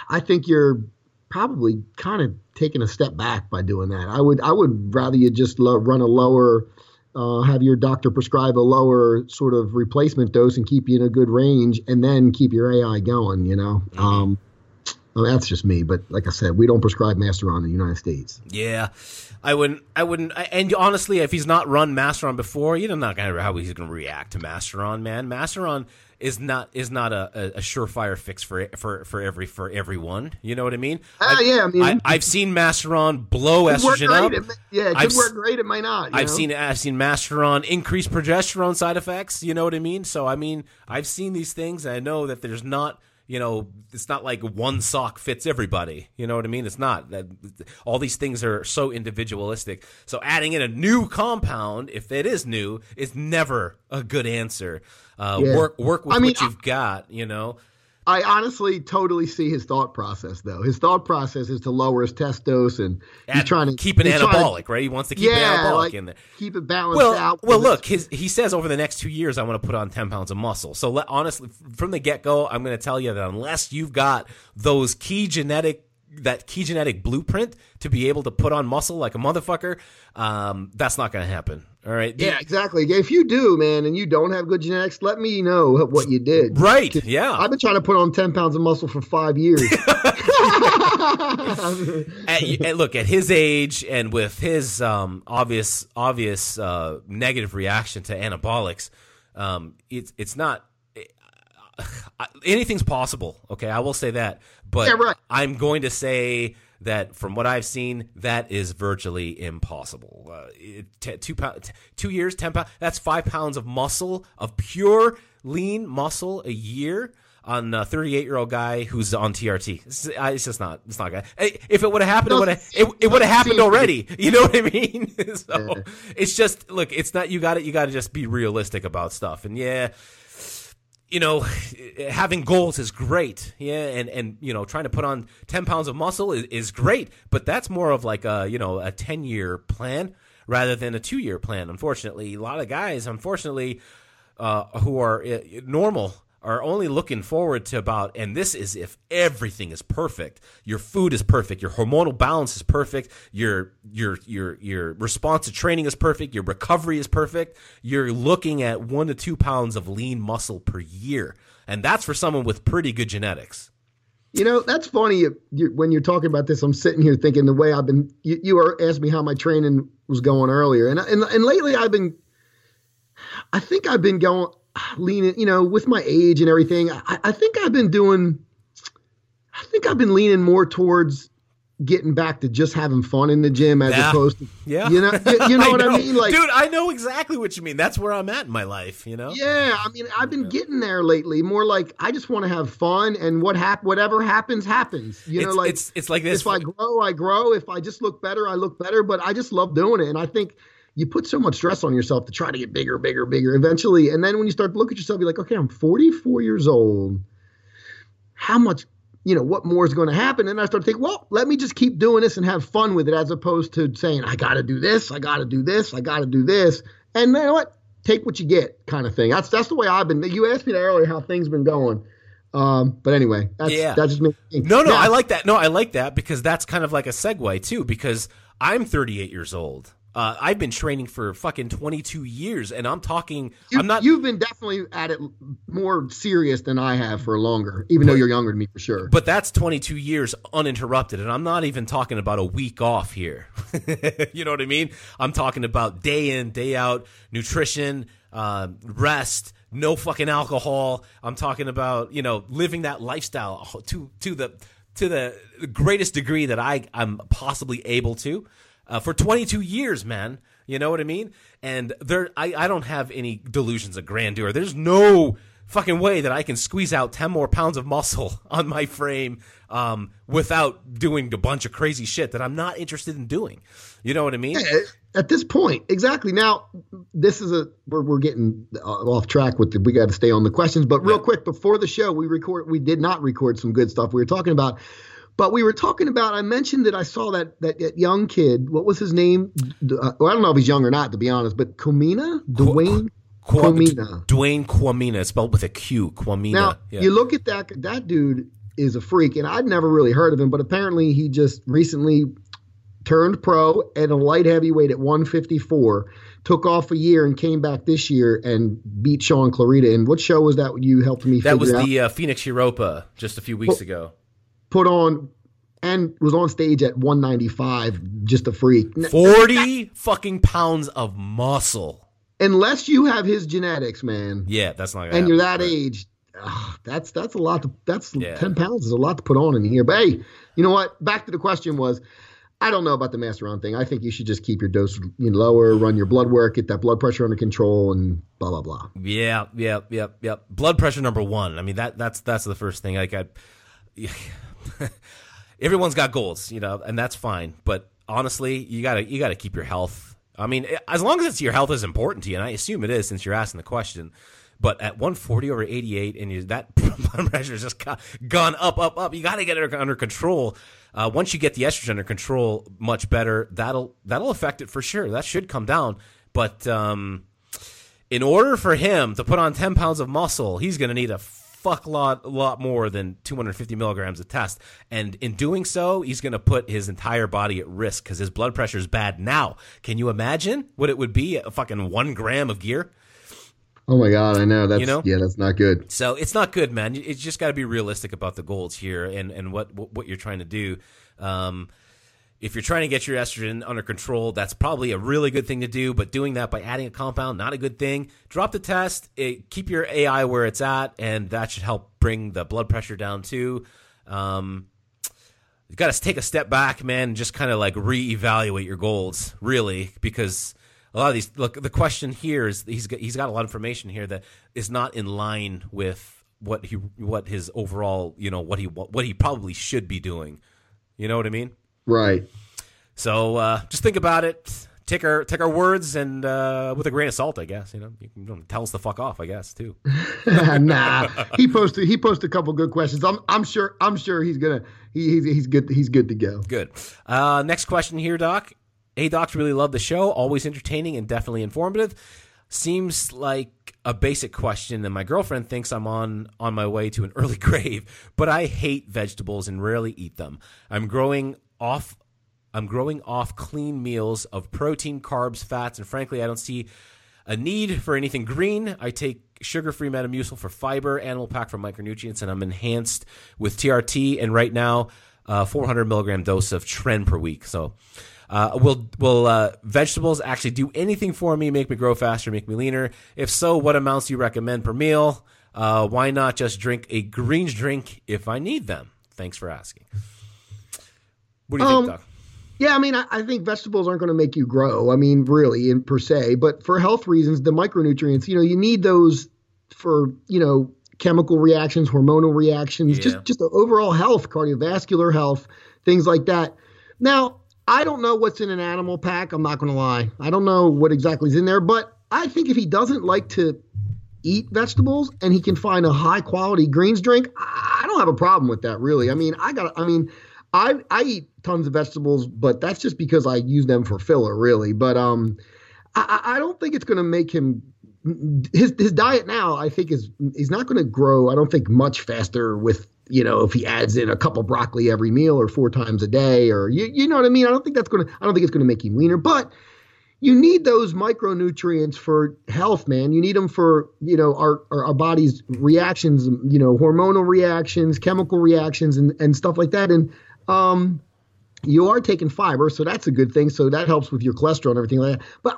D: I think you're probably kind of taking a step back by doing that. I would rather you just run a lower, have your doctor prescribe a lower sort of replacement dose and keep you in a good range, and then keep your AI going. Well, that's just me, but like I said, we don't prescribe Masteron in the United States.
A: Yeah, I wouldn't. And honestly, if he's not run Masteron before, you're not gonna know how he's gonna react to Masteron, man. Masteron is not a surefire fix for everyone. You know what I mean? I've seen Masteron blow estrogen up.
D: It could work great. It might not.
A: I've seen Masteron increase progesterone side effects. You know what I mean? So I've seen these things, and I know that there's not. It's not like one sock fits everybody. You know what I mean? It's not that all these things are so individualistic. So adding in a new compound, if it is new, is never a good answer. Work with what you've got,
D: I honestly totally see his thought process, though. His thought process is to lower his test dose, and he's trying to
A: keep an anabolic, right? He wants to keep an anabolic in there.
D: Keep it balanced out.
A: Well, look, he says over the next 2 years, I want to put on 10 pounds of muscle. So honestly, from the get-go, I'm going to tell you that unless you've got those key genetic blueprint to be able to put on muscle like a motherfucker, that's not going to happen. All right.
D: Yeah, exactly. If you do, man, and you don't have good genetics, let me know what you did.
A: Right. Yeah.
D: I've been trying to put on 10 pounds of muscle for 5 years.
A: and look, at his age and with his obvious negative reaction to anabolics, it's not. Anything's possible. Okay, I will say that. But
D: right.
A: I'm going to say that from what I've seen, that is virtually impossible. 2 years, 10 pounds, that's 5 pounds of muscle, of pure lean muscle a year on a 38-year-old guy who's on TRT. It's just not, it's not gonna, if it would have happened, it would have happened already. You know what I mean? So it's just, look, it's not, you got to just be realistic about stuff. And having goals is great. Yeah. And trying to put on 10 pounds of muscle is great, but that's more of like a 10-year plan rather than a 2-year plan. Unfortunately, a lot of guys, who are normal are only looking forward to about, and this is if everything is perfect. Your food is perfect. Your hormonal balance is perfect. Your response to training is perfect. Your recovery is perfect. You're looking at 1 to 2 pounds of lean muscle per year. And that's for someone with pretty good genetics.
D: That's funny. When you're talking about this, I'm sitting here thinking the way I've been, you were asking me how my training was going earlier. And lately I think I've been going, leaning, with my age and everything, I think I've been leaning more towards getting back to just having fun in the gym as opposed to, you know what I mean? Like,
A: dude, I know exactly what you mean. That's where I'm at in my life,
D: Yeah. I mean, I've been getting there lately, more like, I just want to have fun, and whatever happens. It's like this.
A: If
D: I grow, I grow. If I just look better, I look better, but I just love doing it. And I think you put so much stress on yourself to try to get bigger eventually. And then when you start to look at yourself, you're like, okay, I'm 44 years old. How much, what more is going to happen? And I start to think, well, let me just keep doing this and have fun with it, as opposed to saying, I got to do this. I got to do this. I got to do this. And you know what? Take what you get, kind of thing. That's the way I've been. You asked me earlier how things been going. But anyway, that's just me.
A: No, I like that. No, I like that, because that's kind of like a segue too, because I'm 38 years old. I've been training for fucking 22 years, and I'm talking.
D: You've been definitely at it more serious than I have for longer, though you're younger than me for sure.
A: But that's 22 years uninterrupted, and I'm not even talking about a week off here. You know what I mean? I'm talking about day in, day out, nutrition, rest, no fucking alcohol. I'm talking about living that lifestyle to the greatest degree that I'm possibly able to. For 22 years, man. You know what I mean? And I don't have any delusions of grandeur. There's no fucking way that I can squeeze out 10 more pounds of muscle on my frame without doing a bunch of crazy shit that I'm not interested in doing. You know what I mean?
D: Yeah, at this point, exactly. Now, this is we're getting off track with we got to stay on the questions. But real quick, before the show, we did not record some good stuff we were talking about. But we were talking about, I mentioned that I saw that young kid. What was his name? I don't know if he's young or not, to be honest, but Dwayne Kwamina.
A: Dwayne Kwamina. It's spelled with a Q. Kwamina.
D: Now, you look at that dude, is a freak, and I'd never really heard of him, but apparently he just recently turned pro at a light heavyweight at 154, took off a year and came back this year and beat Sean Clarita. And what show was that you helped me figure out?
A: That was the Phoenix Europa just a few weeks ago.
D: Put on and was on stage at 195, just a freak.
A: 40 fucking pounds of muscle.
D: Unless you have his genetics, man.
A: Yeah, that's not gonna
D: and you're
A: happen.
D: that age. That's a lot. 10 pounds is a lot to put on in here. But hey, you know what? Back to the question was, I don't know about the Masteron thing. I think you should just keep your dose lower, run your blood work, get that blood pressure under control, and blah blah blah.
A: Yeah. Blood pressure number one. I mean that's the first thing. Like everyone's got goals, and that's fine. But honestly, you gotta keep your health. I mean, as long as your health is important to you, and I assume it is since you're asking the question. But at 140/88, and that blood pressure has just gone up. You got to get it under control. Once you get the estrogen under control, much better. That'll affect it for sure. That should come down. But in order for him to put on 10 pounds of muscle, he's going to need a lot more than 250 milligrams of test. And in doing so, he's going to put his entire body at risk because his blood pressure is bad now. Can you imagine what it would be? A fucking 1 gram of gear.
D: Oh my God, I know. That's not good.
A: So it's not good, man. It's just got to be realistic about the goals here and what you're trying to do. If you're trying to get your estrogen under control, that's probably a really good thing to do. But doing that by adding a compound, not a good thing. Drop the test, keep your AI where it's at, and that should help bring the blood pressure down too. You got to take a step back, man, and just kind of like reevaluate your goals, really, because a lot of these, look, the question here is he's got a lot of information here that is not in line with what his overall, what he probably should be doing. You know what I mean?
D: Right.
A: So just think about it. Take our words and with a grain of salt, I guess. You can tell us to fuck off, I guess, too.
D: Nah, he posted a couple good questions. I'm sure he's good to go.
A: Good. Next question here, Doc. Hey, Docs, really love the show. Always entertaining and definitely informative. Seems like a basic question, and my girlfriend thinks I'm on my way to an early grave, but I hate vegetables and rarely eat them. I'm growing off clean meals of protein, carbs, fats, and frankly, I don't see a need for anything green. I take sugar-free Metamucil for fiber, Animal Pack for micronutrients, and I'm enhanced with TRT, and right now, 400 milligram dose of Tren per week. So will vegetables actually do anything for me, make me grow faster, make me leaner? If so, what amounts do you recommend per meal? Why not just drink a greens drink if I need them? Thanks for asking. What do you think, Doc?
D: Yeah, I mean, I think vegetables aren't going to make you grow. I mean, really, per se. But for health reasons, the micronutrients, you need those for, chemical reactions, hormonal reactions, just the overall health, cardiovascular health, things like that. Now, I don't know what's in an Animal Pack. I'm not going to lie. I don't know what exactly is in there. But I think if he doesn't like to eat vegetables and he can find a high quality greens drink, I don't have a problem with that, really. I mean, I eat tons of vegetables, but that's just because I use them for filler, really. But I don't think it's going to make him his diet now. I think he's not going to grow. I don't think much faster with if he adds in a couple broccoli every meal or 4 times a day, or you know what I mean. I don't think it's going to make him leaner, but you need those micronutrients for health, man. You need them for our body's reactions, hormonal reactions, chemical reactions, and stuff like that. And you are taking fiber, so that's a good thing. So that helps with your cholesterol and everything like that. But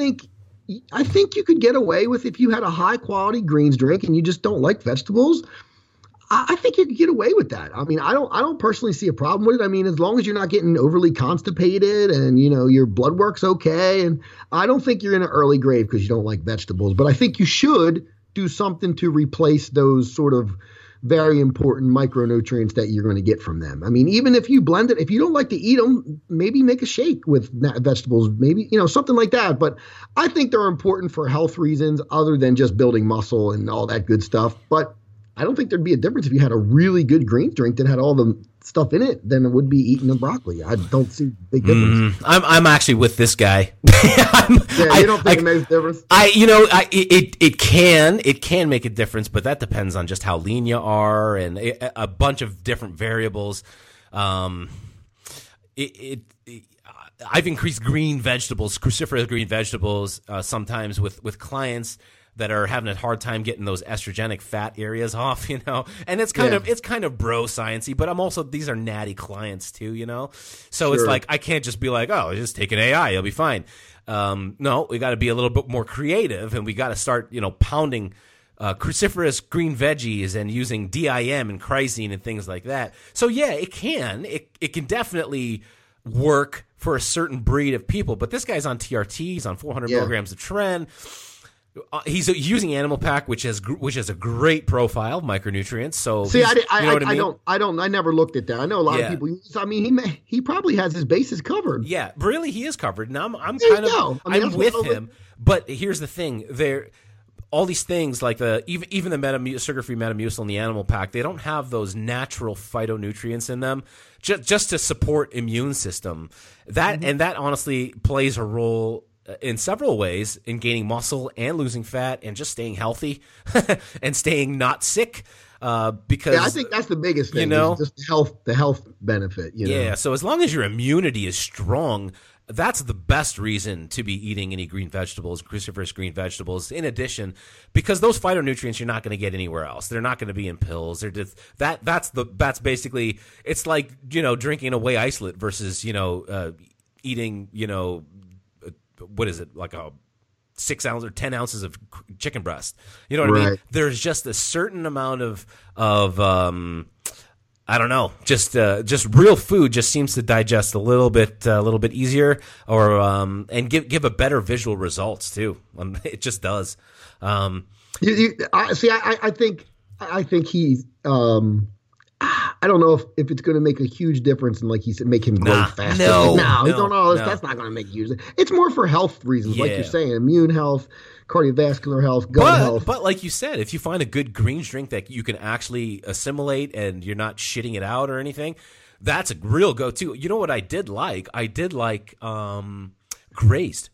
D: I think you could get away with, if you had a high quality greens drink and you just don't like vegetables, I think you could get away with that. I mean, I don't personally see a problem with it. I mean, as long as you're not getting overly constipated and, your blood work's okay. And I don't think you're in an early grave because you don't like vegetables. But I think you should do something to replace those sort of very important micronutrients that you're going to get from them. I mean, even if you blend it, if you don't like to eat them, maybe make a shake with vegetables, maybe, something like that. But I think they're important for health reasons other than just building muscle and all that good stuff. But I don't think there'd be a difference if you had a really good greens drink that had all the stuff in it than it would be eating the broccoli. I don't see big difference.
A: I'm actually with this guy.
D: You don't think it makes a difference?
A: It can make a difference, but that depends on just how lean you are and a bunch of different variables. I've increased green vegetables, cruciferous green vegetables, sometimes with clients that are having a hard time getting those estrogenic fat areas off, and it's kind of bro sciencey, but these are natty clients too, so It's like, I can't just be like, oh, just take an AI, you'll be fine. No, we got to be a little bit more creative, and we got to start, pounding cruciferous green veggies and using DIM and chryzine and things like that. So yeah, it can definitely work for a certain breed of people, but this guy's on TRT, he's on 400 milligrams of Tren. He's using Animal Pack, which has a great profile of micronutrients. So
D: see, I never looked at that. I know a lot of people use. I mean, he probably has his bases covered.
A: Yeah, really, he is covered. Now I'm with him. But here's the thing: all these things like even the sugar-free Metamucil in the Animal Pack, they don't have those natural phytonutrients in them just to support immune system. And that honestly plays a role in several ways in gaining muscle and losing fat and just staying healthy and staying not sick. Because
D: I think that's the biggest thing, just the health benefit.
A: Yeah. So as long as your immunity is strong, that's the best reason to be eating any green vegetables, cruciferous green vegetables. In addition, because those phytonutrients you're not going to get anywhere else. They're not going to be in pills. They're just that's basically, it's like drinking a whey isolate versus eating what is it, like a 6 ounce or 10 ounces of chicken breast? You know what I mean? There's just a certain amount of I don't know, just real food just seems to digest a little bit easier, or and give a better visual results too. It just does.
D: I think he's. I don't know if it's going to make a huge difference and, like he said, make him grow faster. That's not going to make a huge difference. It's more for health reasons, like you're saying, immune health, cardiovascular health, gut health.
A: But like you said, if you find a good greens drink that you can actually assimilate and you're not shitting it out or anything, that's a real go-to. You know what I did like? I did like Grazed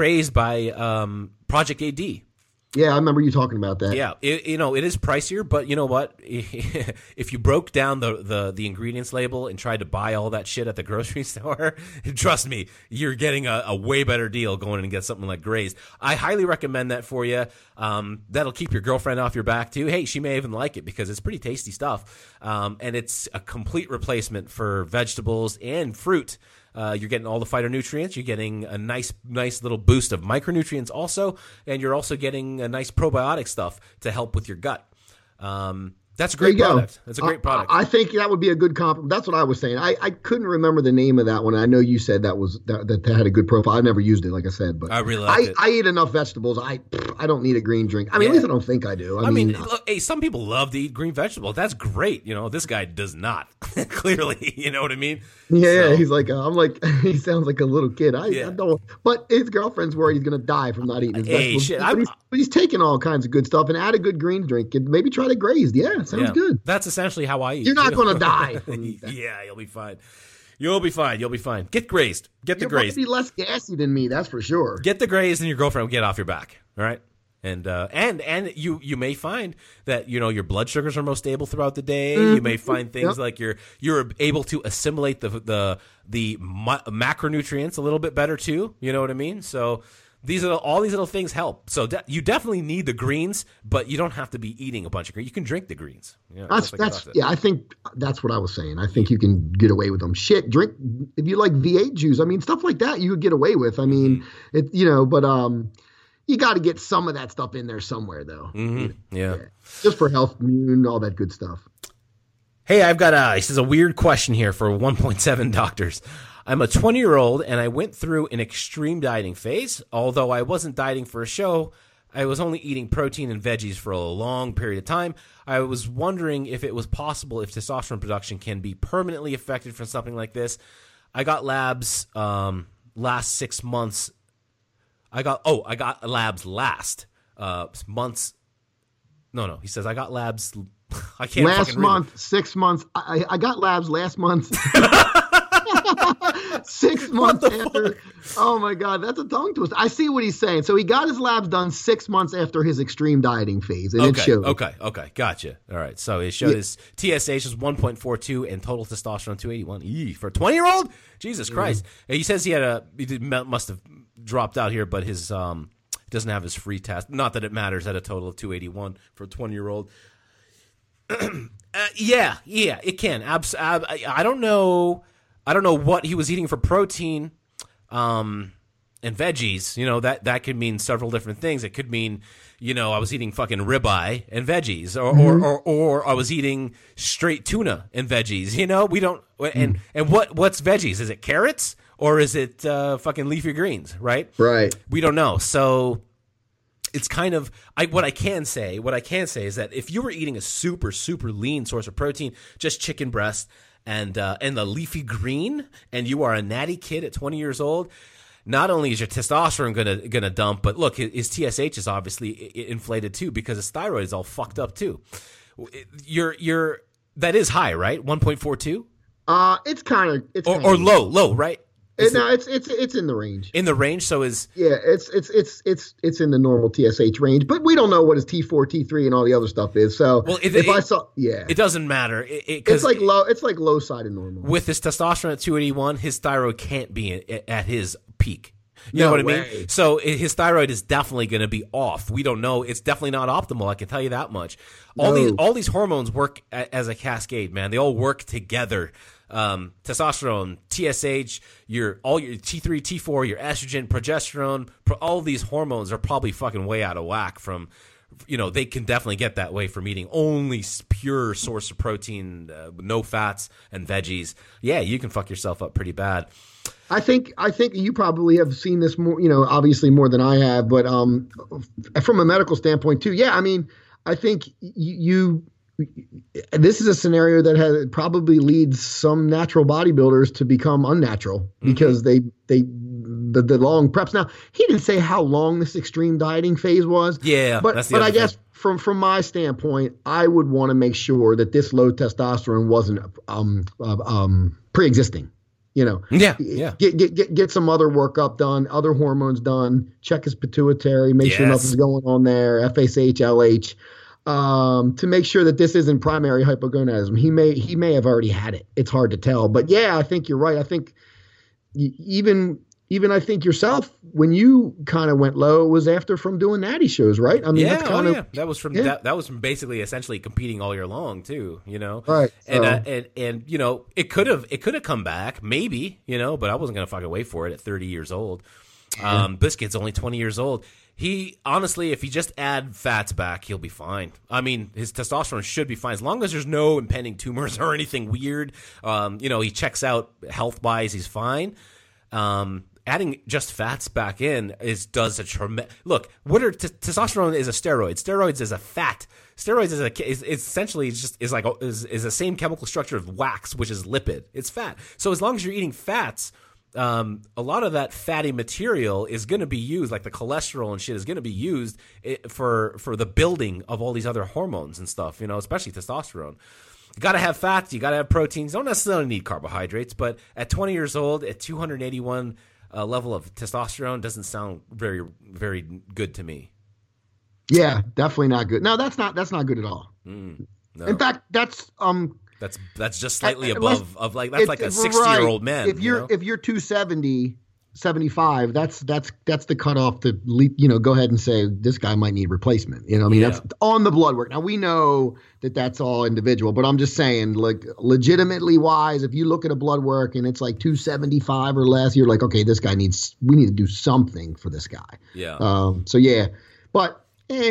A: by Project AD.
D: Yeah, I remember you talking about that.
A: Yeah, it is pricier, but you know what? If you broke down the ingredients label and tried to buy all that shit at the grocery store, trust me, you're getting a way better deal going and get something like Grazed. I highly recommend that for you. That'll keep your girlfriend off your back too. Hey, she may even like it because it's pretty tasty stuff, and it's a complete replacement for vegetables and fruit. You're getting all the phytonutrients. You're getting a nice little boost of micronutrients also, and you're also getting a nice probiotic stuff to help with your gut. That's a great product. That's a great product.
D: I think that would be a good compliment. That's what I was saying. I couldn't remember the name of that one. I know you said that had a good profile. I never used it, like I said, but
A: I really liked it.
D: I eat enough vegetables. I don't need a green drink. I mean, at least I don't think I do. I mean,
A: look, hey, some people love to eat green vegetables. That's great. This guy does not. Clearly, you know what I mean?
D: Yeah, he's like, I'm like, he sounds like a little kid. I don't. But his girlfriend's worried he's gonna die from not eating his vegetables.
A: Shit,
D: but he's taking all kinds of good stuff and add a good green drink and maybe try to Grazed. Yeah, sounds good.
A: That's essentially how I eat.
D: You're not going to die.
A: Yeah, you'll be fine. You'll be fine. Get Grazed. Get the Grazed.
D: You'll be less gassy than me, that's for sure.
A: Get the Grazed and your girlfriend will get off your back. All right? And you may find that your blood sugars are most stable throughout the day. You may find things like you're able to assimilate the macronutrients a little bit better too. You know what I mean? So all these little things help. So you definitely need the greens, but you don't have to be eating a bunch of greens. You can drink the greens.
D: I think that's what I was saying. I think you can get away with them. Drink if you like V8 juice. I mean, stuff like that you could get away with. I mean, but you got to get some of that stuff in there somewhere, though.
A: Mm-hmm. Yeah,
D: just for health, immune, all that good stuff.
A: Hey, I've got this is a weird question here for 1.7 doctors. I'm a 20-year-old, and I went through an extreme dieting phase. Although I wasn't dieting for a show, I was only eating protein and veggies for a long period of time. I was wondering if it was possible if testosterone production can be permanently affected from something like this. I got labs last 6 months. I got labs last months. No. He says I got labs I can't.
D: Last month, 6 months. I got labs last month. 6 months after. Oh my God, that's a tongue twister. I see what he's saying. So he got his labs done 6 months after his extreme dieting phase, and it showed.
A: Okay, gotcha. All right, so it showed his TSH is 1.42 and total testosterone 281. For a 20-year-old, Jesus Christ. He says he must have dropped out here, but his doesn't have his free test. Not that it matters at a total of 281 for a 20-year-old. Yeah, it can. I don't know. I don't know what he was eating for protein and veggies. You know, that could mean several different things. It could mean, you know, I was eating fucking ribeye and veggies, or I was eating straight tuna and veggies. You know, we don't. And what's veggies? Is it carrots or is it fucking leafy greens? Right. We don't know. So it's kind of what I can say is that if you were eating a super lean source of protein, just chicken breast and the leafy green, and you are a natty kid at 20 years old, not only is your testosterone gonna dump, but look, his TSH is obviously inflated too because his thyroid is all fucked up too. That is high, right? 1.42.
D: It's kind of
A: or low, right?
D: It's in the range.
A: In the range, so is
D: it's in the normal TSH range, but we don't know what his T4, T3, and all the other stuff is. So
A: it doesn't matter.
D: It's like low side of normal.
A: With his testosterone at 281, his thyroid can't be at his peak. You know what I mean? So his thyroid is definitely going to be off. We don't know. It's definitely not optimal. I can tell you that much. All these hormones work as a cascade, man. They all work together. Testosterone, TSH, all your T3, T4, your estrogen, progesterone, all these hormones are probably fucking way out of whack from, you know, they can definitely get that way from eating only pure source of protein, no fats and veggies. Yeah, you can fuck yourself up pretty bad.
D: I think you probably have seen this more, you know, obviously more than I have, but from a medical standpoint too. Yeah, I mean, I think this is a scenario that probably leads some natural bodybuilders to become unnatural because the long preps. Now, he didn't say how long this extreme dieting phase was.
A: Yeah,
D: but I guess from my standpoint, I would want to make sure that this low testosterone wasn't pre-existing. You know, get some other workup done, other hormones done, check his pituitary, make sure nothing's going on there, FSH, LH. To make sure that this isn't primary hypogonadism. He may have already had it. It's hard to tell. But yeah, I think you're right. I think even I think yourself, when you kind of went low, it was after from doing natty shows, right? I mean, that's kind of
A: that was from basically essentially competing all year long too, you know.
D: Right.
A: And you know, it could have come back, maybe, you know, but I wasn't gonna fucking wait for it at 30 years old. This kid's only 20 years old. He honestly, if he just add fats back, he'll be fine. I mean, his testosterone should be fine as long as there's no impending tumors or anything weird. You know, he checks out health wise, he's fine. Adding just fats back in does a tremendous look. Testosterone is a steroid. Steroids is a fat. Steroids is essentially is the same chemical structure of wax, which is lipid. It's fat. So as long as you're eating fats, a lot of that fatty material is going to be used, like the cholesterol and shit, is going to be used for the building of all these other hormones and stuff. You know, especially testosterone. You got to have fats. You got to have proteins. You don't necessarily need carbohydrates, but at 20 years old, at 281 level of testosterone, doesn't sound very, very good to me.
D: Yeah, definitely not good. No, that's not good at all.
A: No.
D: In fact, that's
A: just slightly above of like that's like a 60-year-old man.
D: If you're 270, 75, that's the cutoff to, you know, go ahead and say this guy might need replacement. You know, I mean, that's on the blood work. Now we know that that's all individual, but I'm just saying, like, legitimately wise, if you look at a blood work and it's like 275 or less, you're like, okay, we need to do something for this guy.
A: Yeah.
D: So yeah, but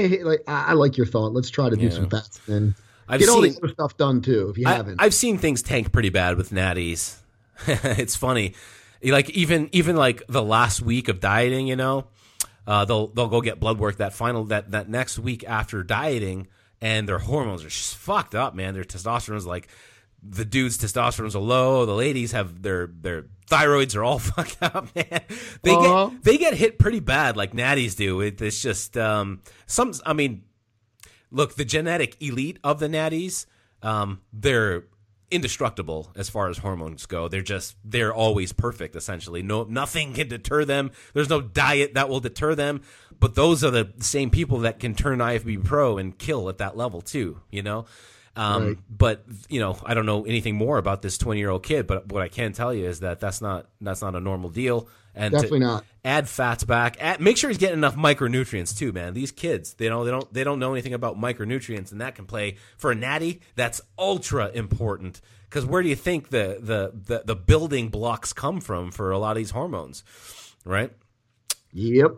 D: I like your thought. Let's try to do some fats and get all the other stuff done too. If you haven't,
A: I've seen things tank pretty bad with natties. It's funny. Like even like the last week of dieting, you know, they'll go get blood work that next week after dieting, and their hormones are just fucked up, man. Their testosterone's like, the dude's testosterones are low, the ladies have their thyroids are all fucked up, man. They get hit pretty bad like natties do. It's just I mean, look, the genetic elite of the natties, they're indestructible as far as hormones go. They're always perfect, essentially. Nothing can deter them. There's no diet that will deter them. But those are the same people that can turn IFBB pro and kill at that level too, Right. But I don't know anything more about this 20-year-old kid. But what I can tell you is that that's not a normal deal. And
D: definitely not.
A: Add fats back. Make sure he's getting enough micronutrients too, man. These kids, they don't know anything about micronutrients, and that can play for a natty. That's ultra important, because where do you think the building blocks come from for a lot of these hormones, right?
D: Yep.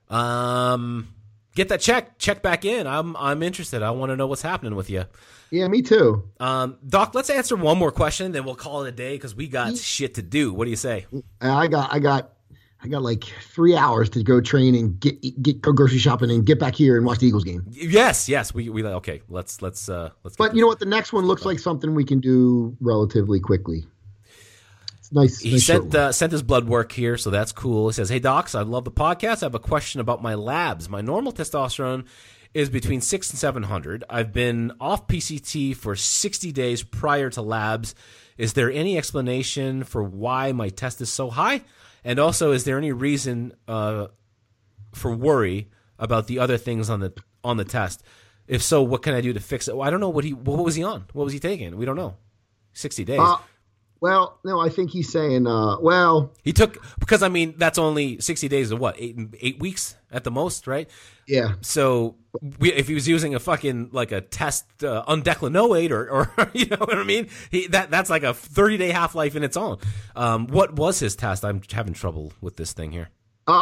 A: Get that check back in. I'm interested. I want to know what's happening with you.
D: Yeah, me too.
A: Doc, let's answer one more question, then we'll call it a day because we got shit to do. What do you say?
D: I got like 3 hours to go train and go grocery shopping and get back here and watch the Eagles game.
A: Yes. We okay. Let's.
D: But you know what? The next one looks like something we can do relatively quickly. It's nice.
A: He sent his blood work here, so that's cool. He says, "Hey docs, I love the podcast. I have a question about my labs. My normal testosterone is between 600 and 700. I've been off PCT for 60 days prior to labs. Is there any explanation for why my test is so high? And also, is there any reason for worry about the other things on the test? If so, what can I do to fix it?" Well, I don't know what was he on? What was he taking? We don't know. 60 days.
D: Well, no, I think he's saying,
A: he took, because I mean, that's only 60 days of what, 8 weeks at the most, right?
D: Yeah.
A: So if he was using a fucking, like a test, undeclinoate or you know what I mean? That's like a 30-day half-life in its own. What was his test? I'm having trouble with this thing here.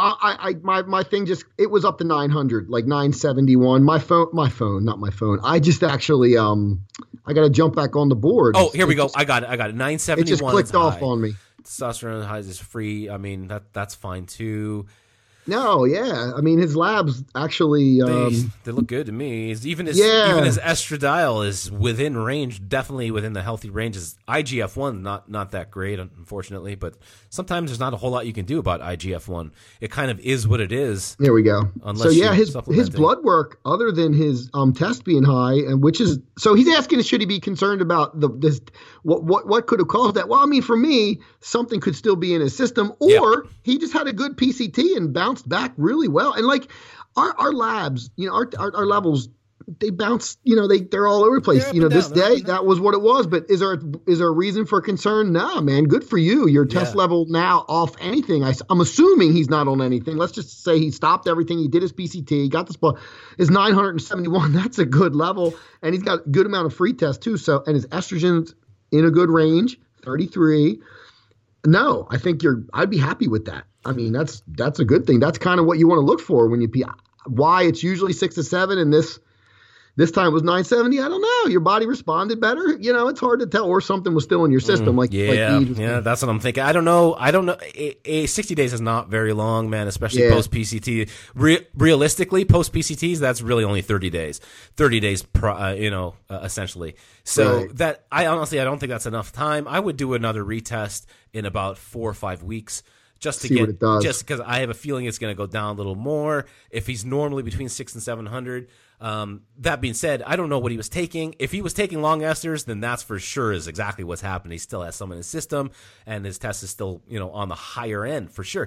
D: My thing it was up to 900, like 971. My phone, not my phone. I just actually, I got to jump back on the board.
A: Oh, here we go. I got it. 971.
D: It just clicked off on me.
A: Testosterone highs is free. I mean, that's fine too.
D: No, yeah. I mean, his labs actually
A: they look good to me. Even his estradiol is within range, definitely within the healthy ranges. IGF-1 not that great, unfortunately, but sometimes there's not a whole lot you can do about IGF-1. It kind of is what it is.
D: There we go. His blood work, other than his test being high, and so he's asking, should he be concerned about what could have caused that? Well, I mean, for me, something could still be in his system, or he just had a good PCT and bounced back really well. And like our labs, our levels, they bounce, they're all over the place. This day that was what it was. But is there a reason for concern? Nah, man, good for you. Your test level now off anything. I'm assuming he's not on anything. Let's just say he stopped everything. He did his PCT, got the spot, is 971. That's a good level. And he's got a good amount of free tests too. So, and his estrogen's in a good range, 33. No, I think I'd be happy with that. I mean, that's a good thing. That's kind of what you want to look for when why it's usually 6 to 7 and this time it was 970. I don't know. Your body responded better. It's hard to tell, or something was still in your system.
A: That's what I'm thinking. I don't know. 60 days is not very long, man, especially post PCT. Realistically, post PCTs, that's really only 30 days. 30 days, essentially. So right. I don't think that's enough time. I would do another retest in about 4 or 5 weeks. Just to get, just because I have a feeling it's going to go down a little more. If he's normally between 600 and 700. That being said, I don't know what he was taking. If he was taking long esters, then that's for sure is exactly what's happened. He still has some in his system, and his test is still, on the higher end for sure.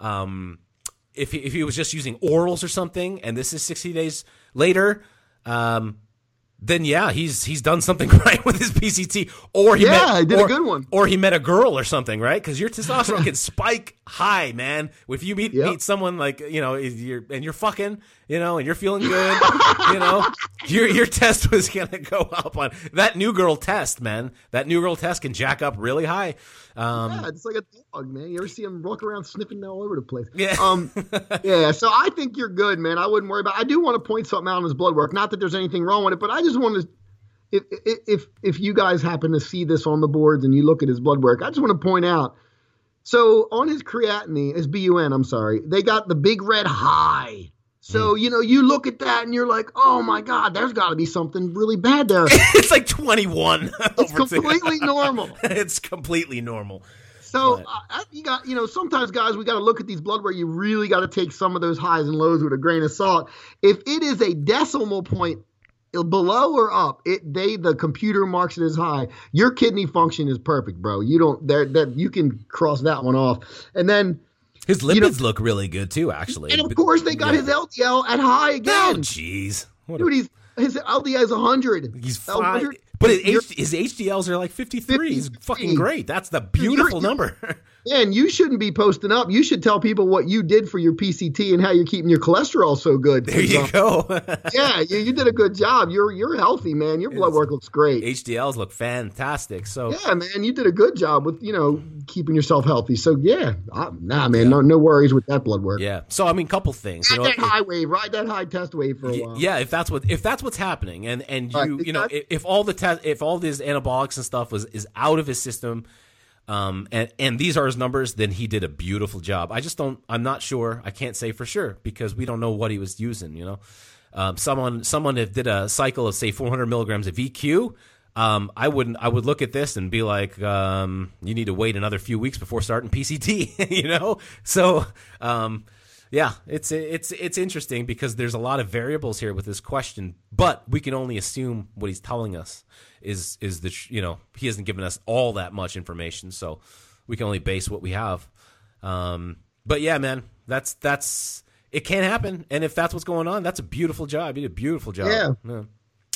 A: If he was just using orals or something, and this is 60 days later, then he's done something right with his PCT, or he did
D: a good one,
A: or he met a girl or something, right? Because your testosterone can spike high, man. If you meet someone like you're fucking, and you're feeling good, your test was gonna go up on that new girl test, man. That new girl test can jack up really high.
D: It's like a dog, man. You ever see him walk around sniffing all over the place?
A: Yeah.
D: So I think you're good, man. I wouldn't worry about it. I do want to point something out on his blood work. Not that there's anything wrong with it, but I just want to, if you guys happen to see this on the boards and you look at his blood work, I just want to point out, so on his creatinine, his BUN, I'm sorry, they got the big red high. So, you look at that and you're like, oh, my God, there's got to be something really bad there.
A: It's like 21.
D: It's completely normal.
A: It's completely normal.
D: So, you got, sometimes, guys, we got to look at these blood where you really got to take some of those highs and lows with a grain of salt. If it is a decimal point below or up, the computer marks it as high. Your kidney function is perfect, bro. You can cross that one off. And then
A: his lipids look really good too, actually.
D: And of course they got his LDL at high again.
A: Oh, jeez.
D: Dude, his LDL is 100.
A: He's fine. But his HDLs are like 53. He's fucking great. That's the beautiful number.
D: Man, you shouldn't be posting up. You should tell people what you did for your PCT and how you're keeping your cholesterol so good.
A: There you go.
D: Yeah, you did a good job. You're healthy, man. Your blood work looks great.
A: HDLs look fantastic. So
D: yeah, man, you did a good job with keeping yourself healthy. So yeah, man, no worries with that blood work.
A: Yeah. So I mean, couple things.
D: Ride that high wave, ride that high test wave for a while.
A: Yeah, if that's what's happening, and if all these anabolics and stuff is out of his system. And these are his numbers, then he did a beautiful job. I'm not sure. I can't say for sure because we don't know what he was using, someone that did a cycle of say 400 milligrams of EQ. I would look at this and be like, you need to wait another few weeks before starting PCT, So, yeah, it's interesting because there's a lot of variables here with this question, but we can only assume what he's telling us is he hasn't given us all that much information, so we can only base what we have. But yeah, man, that's it can happen, and if that's what's going on, that's a beautiful job. You did a beautiful job. Yeah.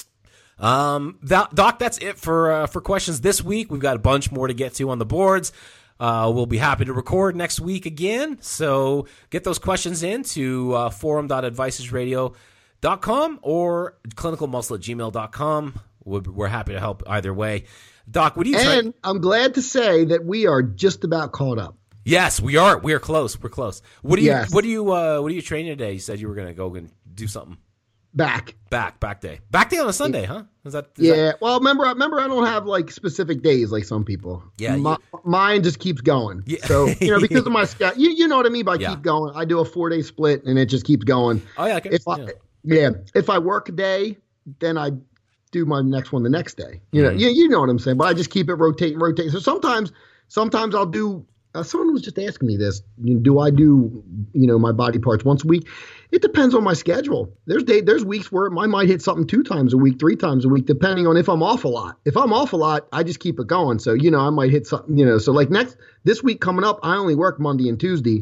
A: Doc, that's it for questions this week. We've got a bunch more to get to on the boards. We'll be happy to record next week again. So get those questions in to forum.advicesradio.com or clinicalmuscle@gmail.com. We're happy to help either way. Doc, what do you
D: And I'm glad to say that we are just about caught up.
A: Yes, we are. We are close. We're close. What are you training today? You said you were going to go and do something.
D: Back
A: day on a Sunday, huh? Is that?
D: Well, remember, I don't have like specific days like some people.
A: Yeah,
D: mine just keeps going. Yeah. So because of my schedule, you know what I mean by keep going. I do a 4-day split, and it just keeps going.
A: Oh yeah. Okay.
D: If I work a day, then I do my next one the next day. You know what I'm saying. But I just keep it rotating. So sometimes I'll do. Someone was just asking me this. Do I do my body parts once a week? It depends on my schedule. There's weeks where I might hit something 2 times a week, 3 times a week, depending on if I'm off a lot. If I'm off a lot, I just keep it going. So I might hit something. So like this week coming up, I only work Monday and Tuesday.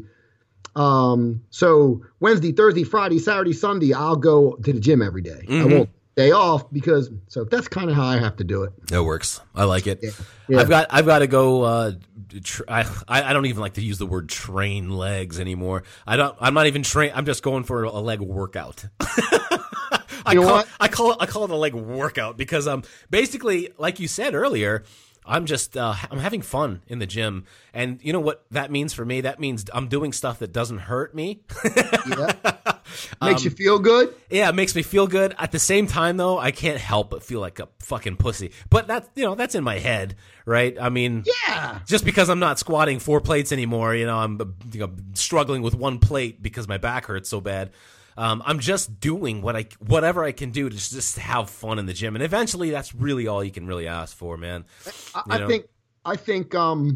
D: So Wednesday, Thursday, Friday, Saturday, Sunday, I'll go to the gym every day. Mm-hmm. I won't day off so that's kind of how I have to do it.
A: That works. I like it.
D: Yeah.
A: I've got to go. I don't even like to use the word train legs anymore. I'm not even train. I'm just going for a leg workout. I call it a leg workout because basically, like you said earlier, I'm just I'm having fun in the gym, and you know what that means for me? That means I'm doing stuff that doesn't hurt me.
D: Yeah. Makes you feel good?
A: Yeah, it makes me feel good. At the same time, though, I can't help but feel like a fucking pussy. But that's in my head, right? I mean,
D: yeah.
A: Just because I'm not squatting 4 plates anymore, I'm struggling with 1 plate because my back hurts so bad. I'm just doing whatever I can do to just have fun in the gym, and eventually, that's really all you can really ask for, man.
D: I think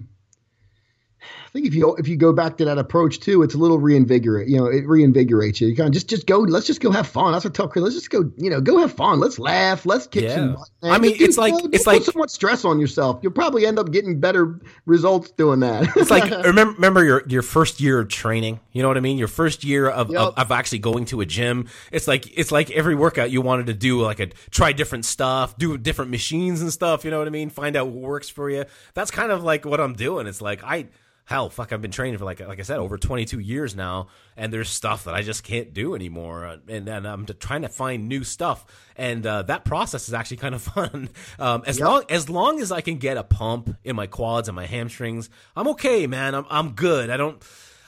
D: if you go back to that approach too, it's a little reinvigorate. It reinvigorates you. You kind of just go. Let's just go have fun. That's what I tell Chris. Let's just go. Go have fun. Let's laugh. Let's kick some butt.
A: I mean, it's like
D: put so much stress on yourself. You'll probably end up getting better results doing that.
A: It's like remember your first year of training. You know what I mean? Your first year of actually going to a gym. It's like every workout you wanted to do, try different stuff, do different machines and stuff. You know what I mean? Find out what works for you. That's kind of like what I'm doing. It's like I've been training for like I said, over 22 years now, and there's stuff that I just can't do anymore, and I'm trying to find new stuff, and that process is actually kind of fun. As long as I can get a pump in my quads and my hamstrings, I'm okay, man. I'm good. I don't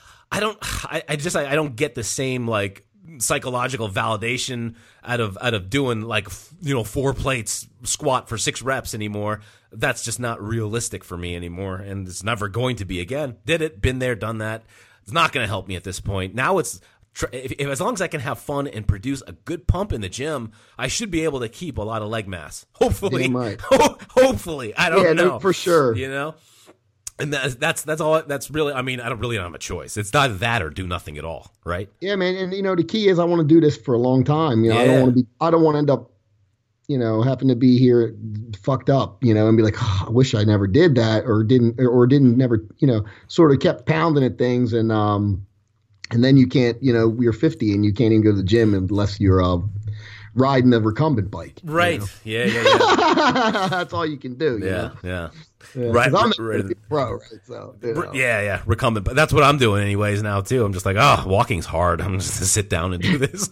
A: get the same psychological validation out of doing 4 plates squat for 6 reps anymore. That's just not realistic for me anymore, and it's never going to be again. Did it, been there, done that. It's not going to help me at this point. Now it's as long as I can have fun and produce a good pump in the gym, I should be able to keep a lot of leg mass. Hopefully, hopefully. I don't know.
D: No, for sure.
A: And that's all. That's really. I mean, I don't have a choice. It's either that or do nothing at all, right?
D: Yeah, man. And the key is I want to do this for a long time. I don't want to end up happen to be here fucked up, and be like, oh, I wish I never did that or didn't never, sort of kept pounding at things. And then you can't, you're 50 and you can't even go to the gym unless you're riding the recumbent bike.
A: Right. Yeah.
D: That's all you can do.
A: Yeah.
D: Right. I'm
A: right.
D: pro, right? So,
A: Yeah. Recumbent. But that's what I'm doing anyways now too. I'm just like, walking's hard. I'm just gonna sit down and do this.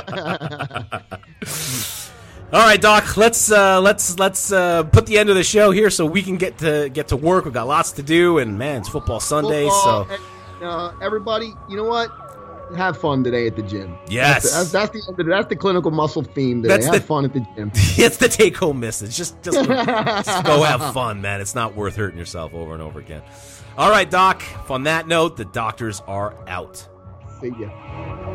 A: All right, Doc. Let's put the end of the show here so we can get to work. We've got lots to do, and man, it's football Sunday. So
D: everybody, you know what? Have fun today at the gym.
A: Yes,
D: that's the clinical muscle theme today. Have fun at the gym.
A: It's the take-home message. Just go have fun, man. It's not worth hurting yourself over and over again. All right, Doc. On that note, the doctors are out.
D: See ya.